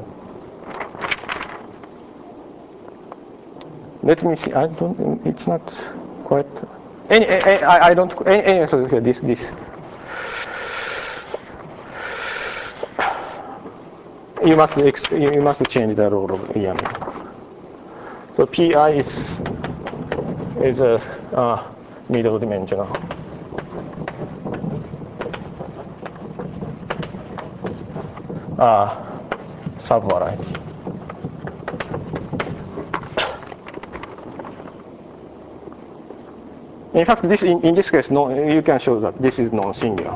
Speaker 1: Let me see. I don't. It's not quite. I don't. So this. You must change the role of E and E. So Pi is a middle dimensional subvariety. In fact, this in this case, no, you can show that this is non-singular.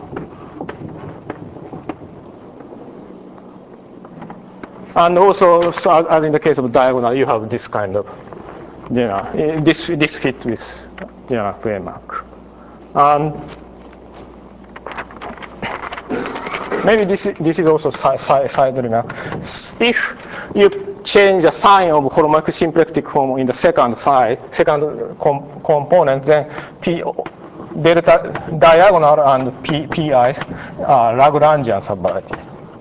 Speaker 1: And also, so as in the case of diagonal, you have this kind of general. This fit with general framework. And maybe this is also side remark. If you change the sign of holomorphic symplectic form in the second component, then delta diagonal and pi are Lagrangian subvariety.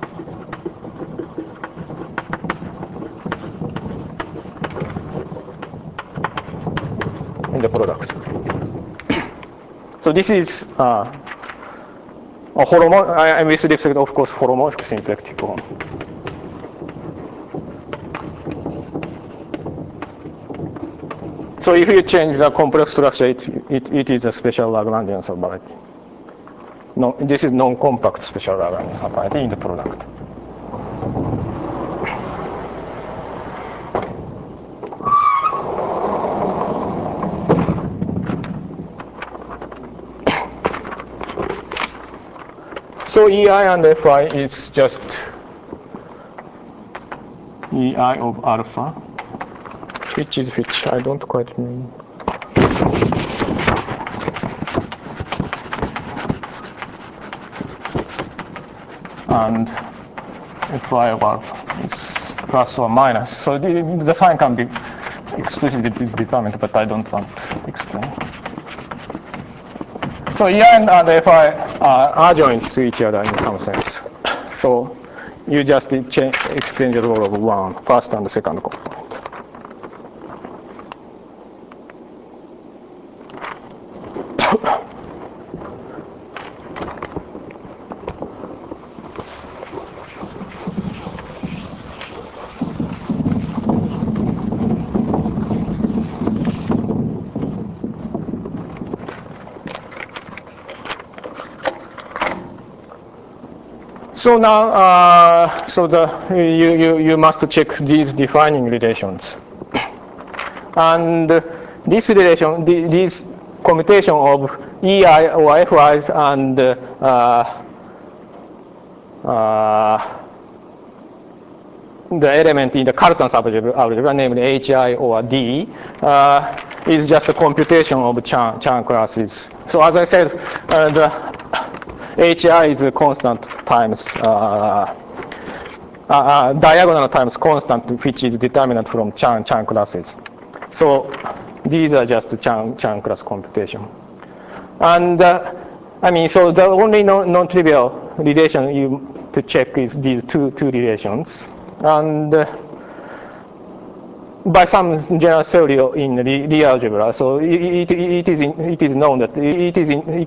Speaker 1: In the product. So this is a holomorphic, with respect, of course, holomorphic symplectic form. So if you change the complex structure, it is a special Lagrangian subvariety. No, this is non-compact special Lagrangian subvariety in the product. So EI and FI is just EI of alpha. Which is which? I don't quite know. And Fy of alpha is plus or minus. So the sign can be explicitly determined, but I don't want to explain. So EI and Fy are adjoint to each other in some sense. So you just exchange the role of one, first and the second component. So now, you must check these defining relations, and this relation, this commutation of EI or FIs and the element in the Cartan subalgebra, namely HI or D, is just a computation of Chern classes. So as I said, the HI is a constant times diagonal times constant, which is determinant from Chern classes. So these are just Chern class computation. And I mean, so the only non-trivial relation you to check is these two relations. And by some general theory in Lie algebra, so it is known that it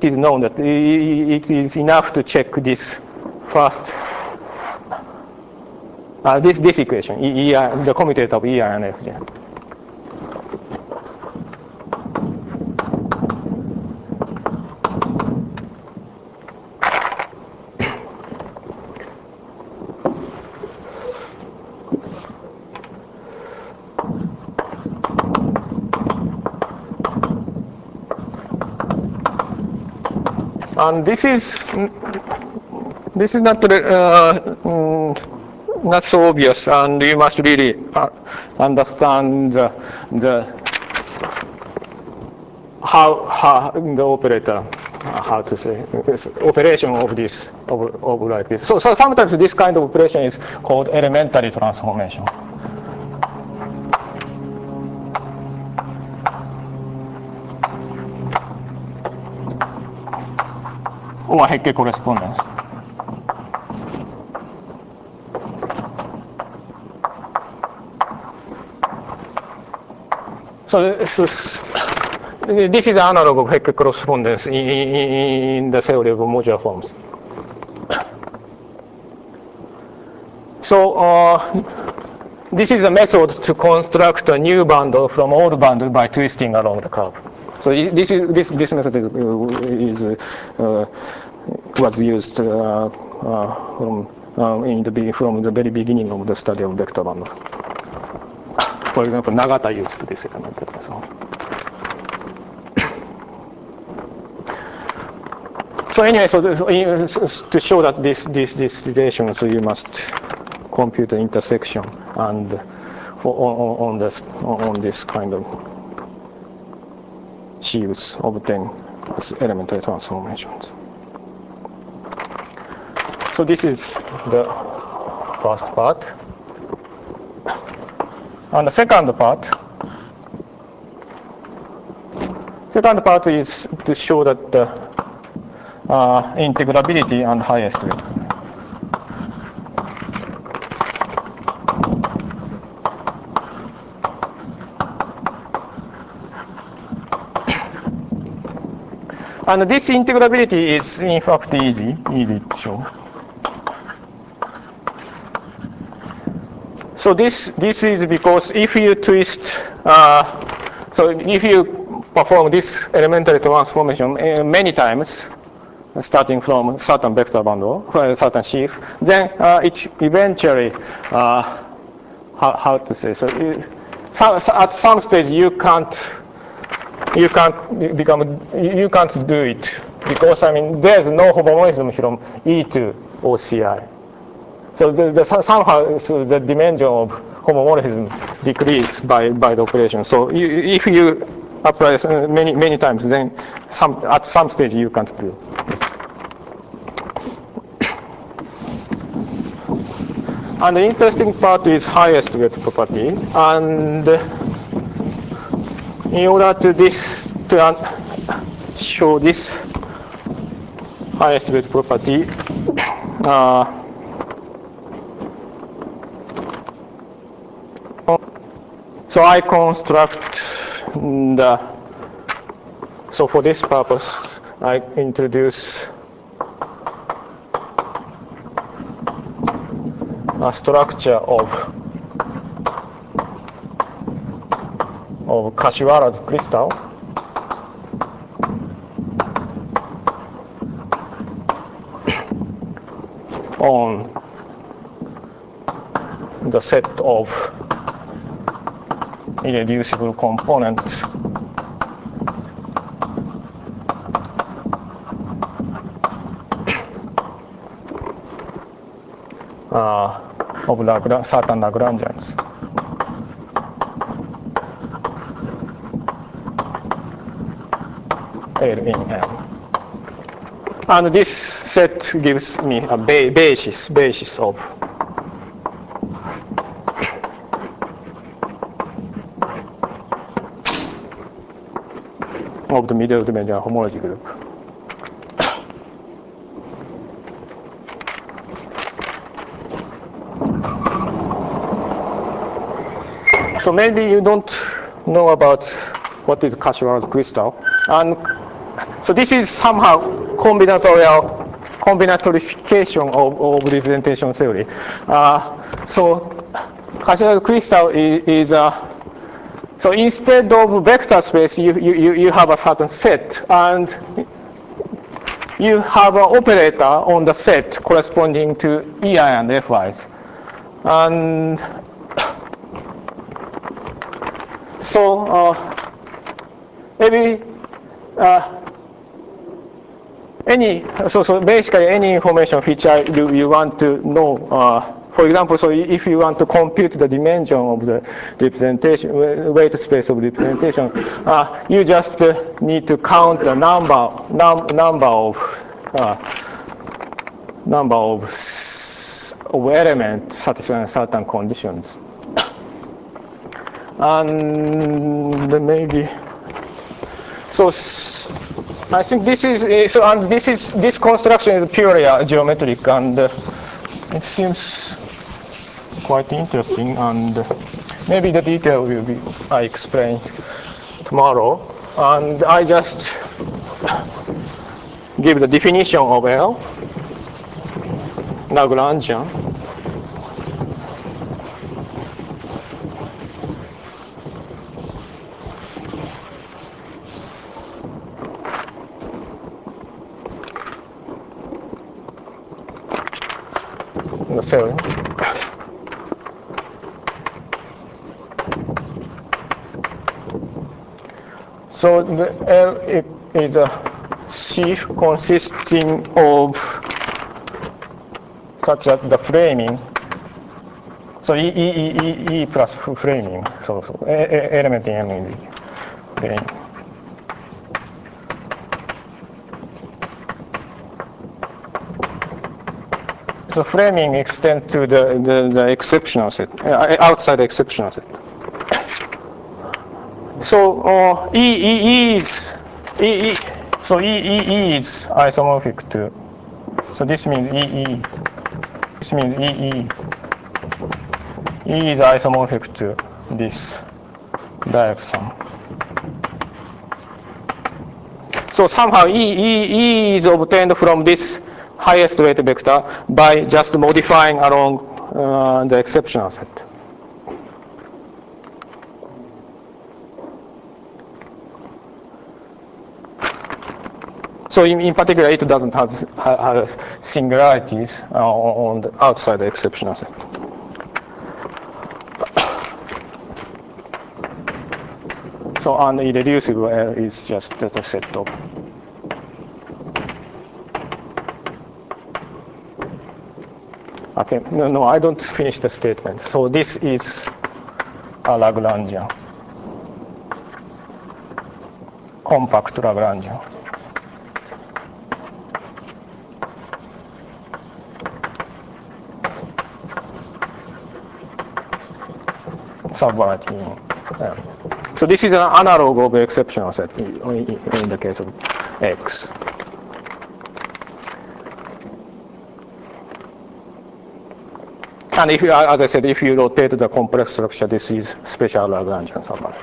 Speaker 1: is enough to check this first this equation, the commutator of EI and FJ. And this is not not so obvious, and you must really understand how the operator, how to say, operation of this of like this. So sometimes this kind of operation is called elementary transformation. Or Hecke correspondence. So this is analog of Hecke correspondence in the theory of modular forms. So this is a method to construct a new bundle from old bundle by twisting along the curve. So this method was used from the very beginning of the study of vector bundle. For example, Nagata used this element. So. So anyway, so to show that this relation, so you must compute the intersection and on this kind of sheaves obtain elementary transformations. So this is the first part. And the second part is to show that the integrability and highest weight. And this integrability is in fact easy to show. So this is because if you twist, so if you perform this elementary transformation many times, starting from certain vector bundle, certain sheaf, then it eventually, how to say, so at some stage you can't do it because there's no homomorphism from E to OCI. So somehow the dimension of homomorphism decrease by the operation. So if you apply many times, then at some stage you can't do. And the interesting part is highest weight property. And in order to show this highest weight property, so I construct so for this purpose, I introduce a structure of Kashiwara's crystal on the set of irreducible components of certain Lagrangians. L in M. And this set gives me a basis of the middle dimensional homology group. So maybe you don't know about what is Kashiwara's crystal, and so this is somehow combinatorification of representation theory. So Kashiwara's crystal is so instead of vector space, you have a certain set, and you have an operator on the set corresponding to EI and FIs. And so so basically any information which you want to know. For example, so if you want to compute the dimension of the representation, weight space of representation, you just need to count the number of elements satisfying certain conditions. And maybe so I think this is so, and this construction is purely geometric, and it seems quite interesting, and maybe the detail will be I explain tomorrow. And I just give the definition of L, Lagrangian. The theory. So the L is sheaf consisting of such as the framing. So E plus framing. So element in M is framing. So framing extends to the exceptional set, outside the exceptional set. So E is so E is isomorphic to. So this means EE. This means EE. E is isomorphic to this diaxam. So somehow E is obtained from this highest weight vector by just modifying along the exceptional set. So in particular, it doesn't have singularities on the outside the exceptional set. So an irreducible L is just a set of. Okay, no, I don't finish the statement. So this is a Lagrangian, compact Lagrangian. Subvariety. Yeah. So this is an analog of exceptional set in the case of X. And if you, as I said, if you rotate the complex structure, this is special Lagrangian subvariety.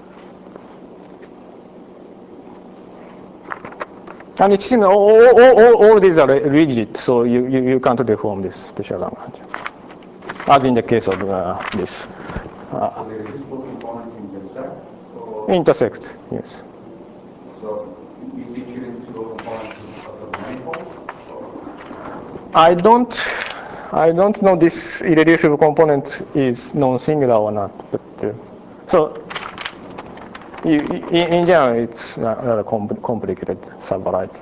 Speaker 1: And it seems all these are rigid, so you can't deform this special Lagrangian, as in the case of this.
Speaker 4: So the reducible components intersect?
Speaker 1: Intersect, yes.
Speaker 4: So is each reducible component a submanifold?
Speaker 1: I don't know this irreducible component is non-singular or not, but so in general it's rather complicated subvariety.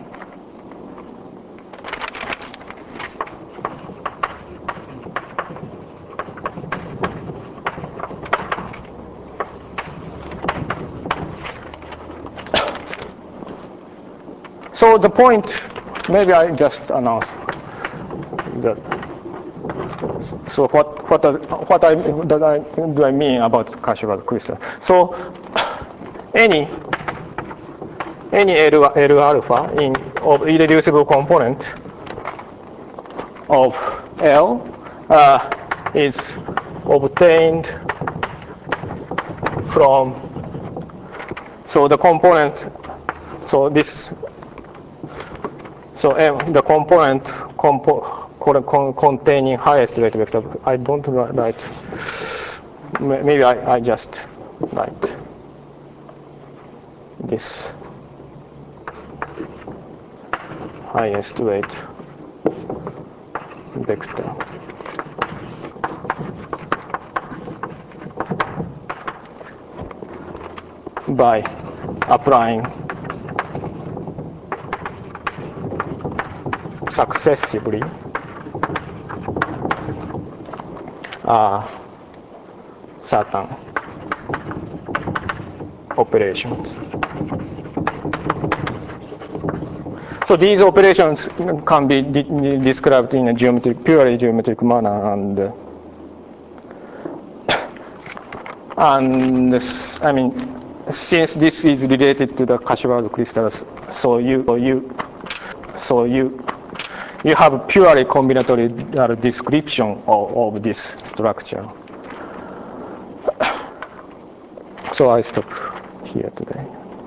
Speaker 1: So the point, maybe I just announced that. So what do I mean about Kashiwa's crystal? So any L alpha of irreducible component of L is obtained from, so the component, so this, so M, the component containing highest weight vector. I don't write, maybe I just write this highest weight vector. By applying successively certain operations. So these operations can be described in a purely geometric manner, and I mean, since this is related to the Kashiwa's crystals, so you have a purely combinatorial description of this structure. So I stop here today.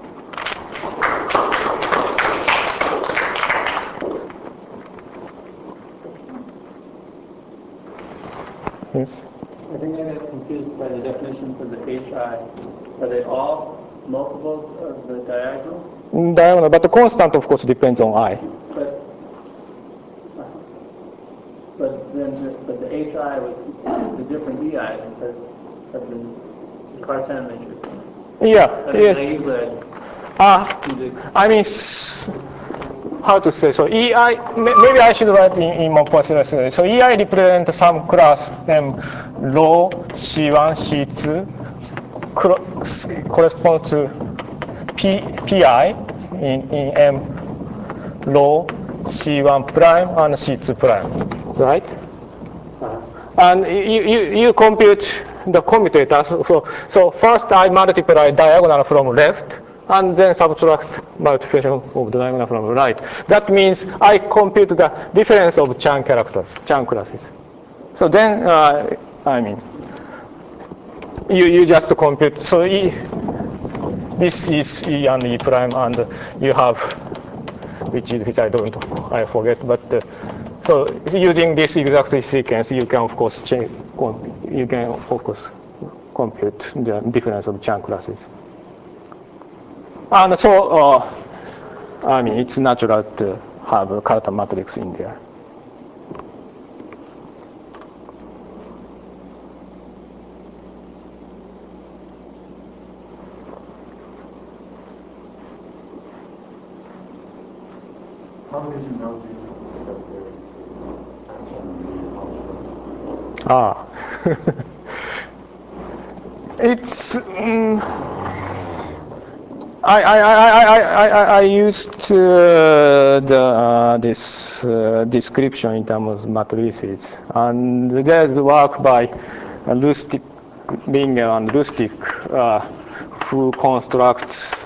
Speaker 1: Yes?
Speaker 2: I think I got confused by the definitions of the HI. Are they all multiples of the diagonal?
Speaker 1: Diagonal, but the constant, of course, depends on I.
Speaker 2: But the HI with the different EIs have been the Cartan matrix.
Speaker 1: Yeah.
Speaker 2: I mean,
Speaker 1: Yes.
Speaker 2: I usually
Speaker 1: I mean, how to say, so EI, maybe I should write in more possible. So EI represents some class M rho C1, C2 corresponds to PI in M rho C1 prime and C2 prime, right? And you compute the commutators. So first I multiply diagonal from left and then subtract multiplication of the diagonal from right. That means I compute the difference of Chern characters, Chern classes. So then, I mean, you just compute. So this is E and E prime, and you have which I forget, but so using this exact sequence, you can of course compute the difference of Chern classes. And so, I mean, it's natural to have a Cartan matrix in there.
Speaker 4: How did you know that
Speaker 1: It's I used this description in terms of matrices, and there's work by Lustig, Binger and Lustig, who constructs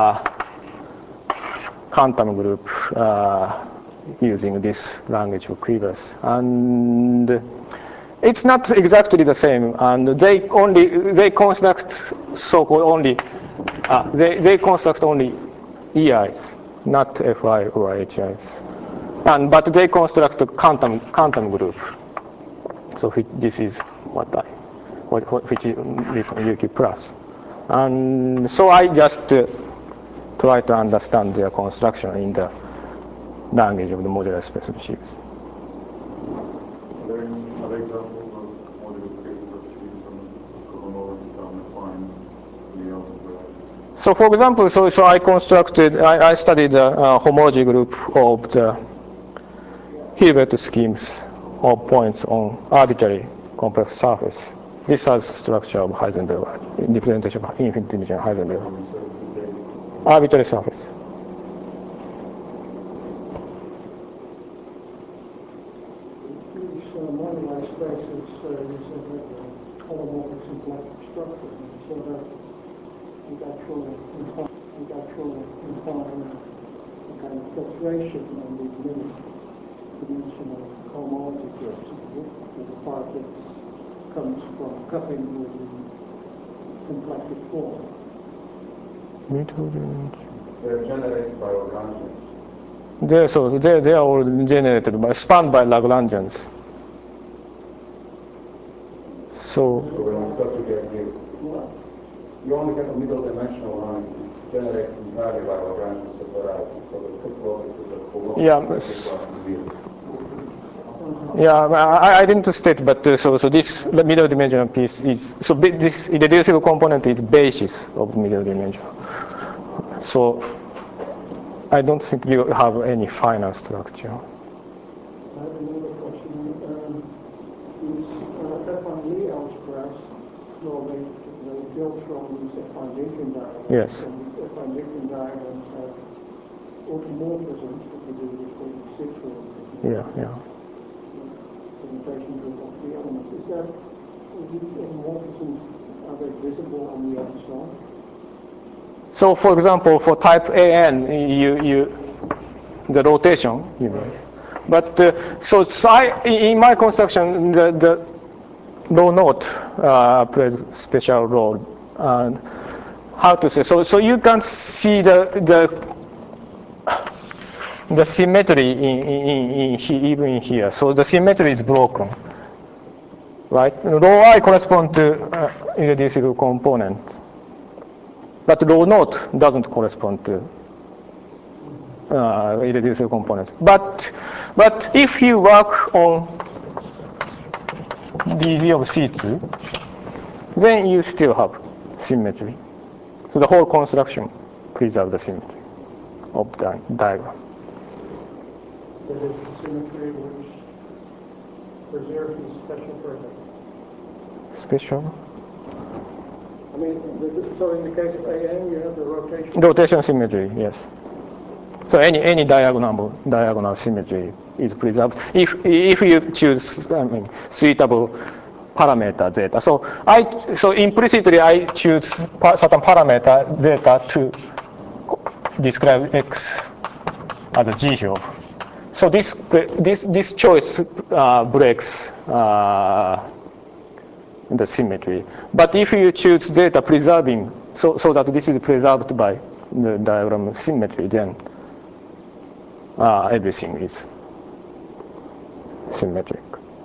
Speaker 1: quantum group using this language of Quivers, and it's not exactly the same, and they construct so-called only they construct only EIs, not FI or HIs, but they construct a quantum group. So this is which is UQ plus, and so I just try to understand their construction in the language of the modular space of sheaves.
Speaker 4: Are there any other examples of modular spaces of sheaves from cohomology from applying the algebra?
Speaker 1: So for example, so I studied the homology group of the Hilbert schemes of points on arbitrary complex surface. This has structure of Heisenberg, representation of infinite dimension Heisenberg. Arbitrary surface.
Speaker 2: These modular spaces, you said that holomorphic symplectic structures, so that you actually imply a kind of filtration on these many-dimensional homology groups, the part that comes from cupping with the symplectic form.
Speaker 4: They're generated by Lagrangians.
Speaker 1: They are all generated spanned by Lagrangians. So
Speaker 4: when you start to get you only get a middle dimensional line generated entirely by Lagrangian separati. So the quick logic is that
Speaker 1: I didn't state, but so this middle dimensional piece is this irreducible component is basis of middle dimension. So I don't think you have any final structure.
Speaker 2: I have another question. These FID algebras, they built from these FI-Lincoln diagrams.
Speaker 1: Yes.
Speaker 2: And these FI-Lincoln diagrams have automorphisms that we do between the six ones.
Speaker 1: Yeah.
Speaker 2: Presentation of the elements. Are these automorphisms, are they visible on the other side?
Speaker 1: So for example, for type AN, the rotation, you mean. But in my construction, the low note plays special role. And how to say? So you can see the symmetry even in here. So the symmetry is broken, right? Rho I correspond to irreducible component. But rho naught doesn't correspond to irreducible component. But if you work on dz of C2, then you still have symmetry. So the whole construction preserves the symmetry of the diagram.
Speaker 2: that is the symmetry which preserves the special property.
Speaker 1: Special?
Speaker 2: I mean, so in the case of AN, you have the rotation.
Speaker 1: Rotation symmetry, yes. So any diagonal symmetry is preserved if you choose suitable parameter zeta. So implicitly I choose certain parameter zeta to describe x as a G of. So this choice breaks the symmetry. But if you choose zeta preserving, so that this is preserved by the diagram symmetry, then everything is symmetric.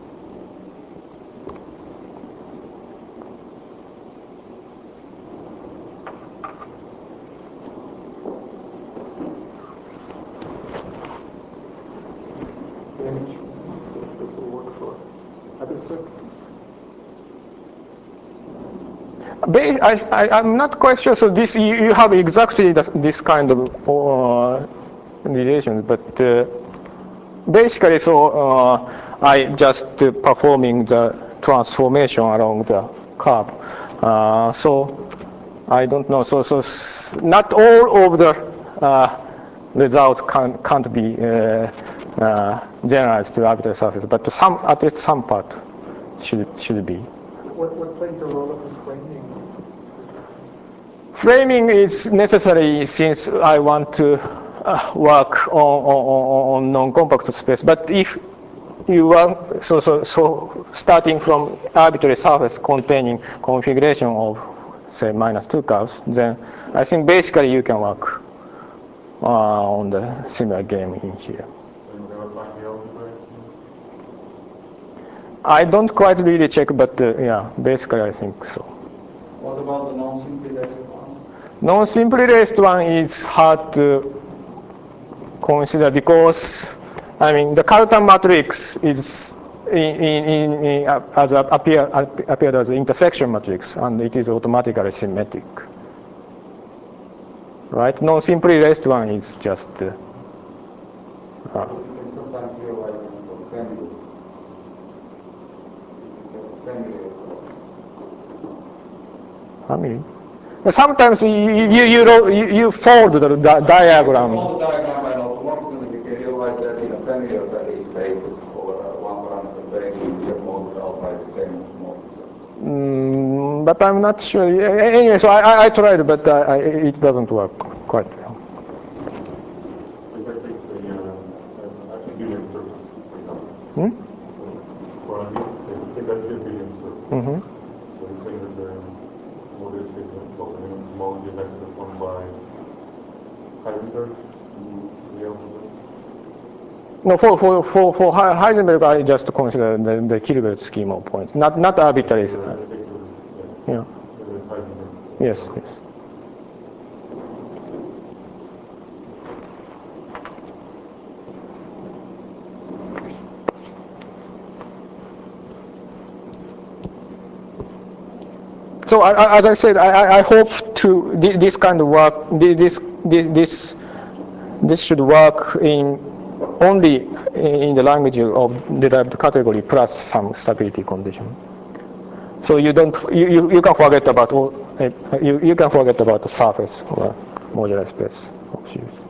Speaker 5: This will work for other surfaces.
Speaker 1: I'm not quite sure. So this you have exactly this kind of relation, but basically, so I just performing the transformation along the curve. So I don't know. So not all of the results can't be generalized to arbitrary surface, but at least some part should be.
Speaker 5: What plays the role of the framing?
Speaker 1: Framing is necessary since I want to work on non-compact space. But if you want, so starting from arbitrary surface containing configuration of say -2 curves, then I think basically you can work on the similar game in here. I don't quite really check, but yeah, basically I think so.
Speaker 4: What about the non-simply raised ones?
Speaker 1: Non-simply raised one is hard to consider because, I mean, the Cartan matrix is appeared as an intersection matrix, and it is automatically symmetric. Right? Non-simply raised one is just.
Speaker 4: You can sometimes realize them from families.
Speaker 1: Family. Sometimes you fold the diagram.
Speaker 4: You fold the diagram by an automorphism, you can realize that in a family of Lie spaces or one parameter base, you get modeled out by the same automorphism.
Speaker 1: But I'm not sure. Anyway, so I tried, but it doesn't work quite well.
Speaker 5: That takes a billion surface, for example. For a take that billion surface. So you're saying that the model is homology vector formed by Heisenberg?
Speaker 1: No, for Heisenberg, I just consider the Hilbert scheme of points, not arbitrary. Yeah. Yes. So as I said, I hope to this kind of work. This should work only in the language of derived category plus some stability condition. So you can forget about you can forget about the surface or modular space of sheaves.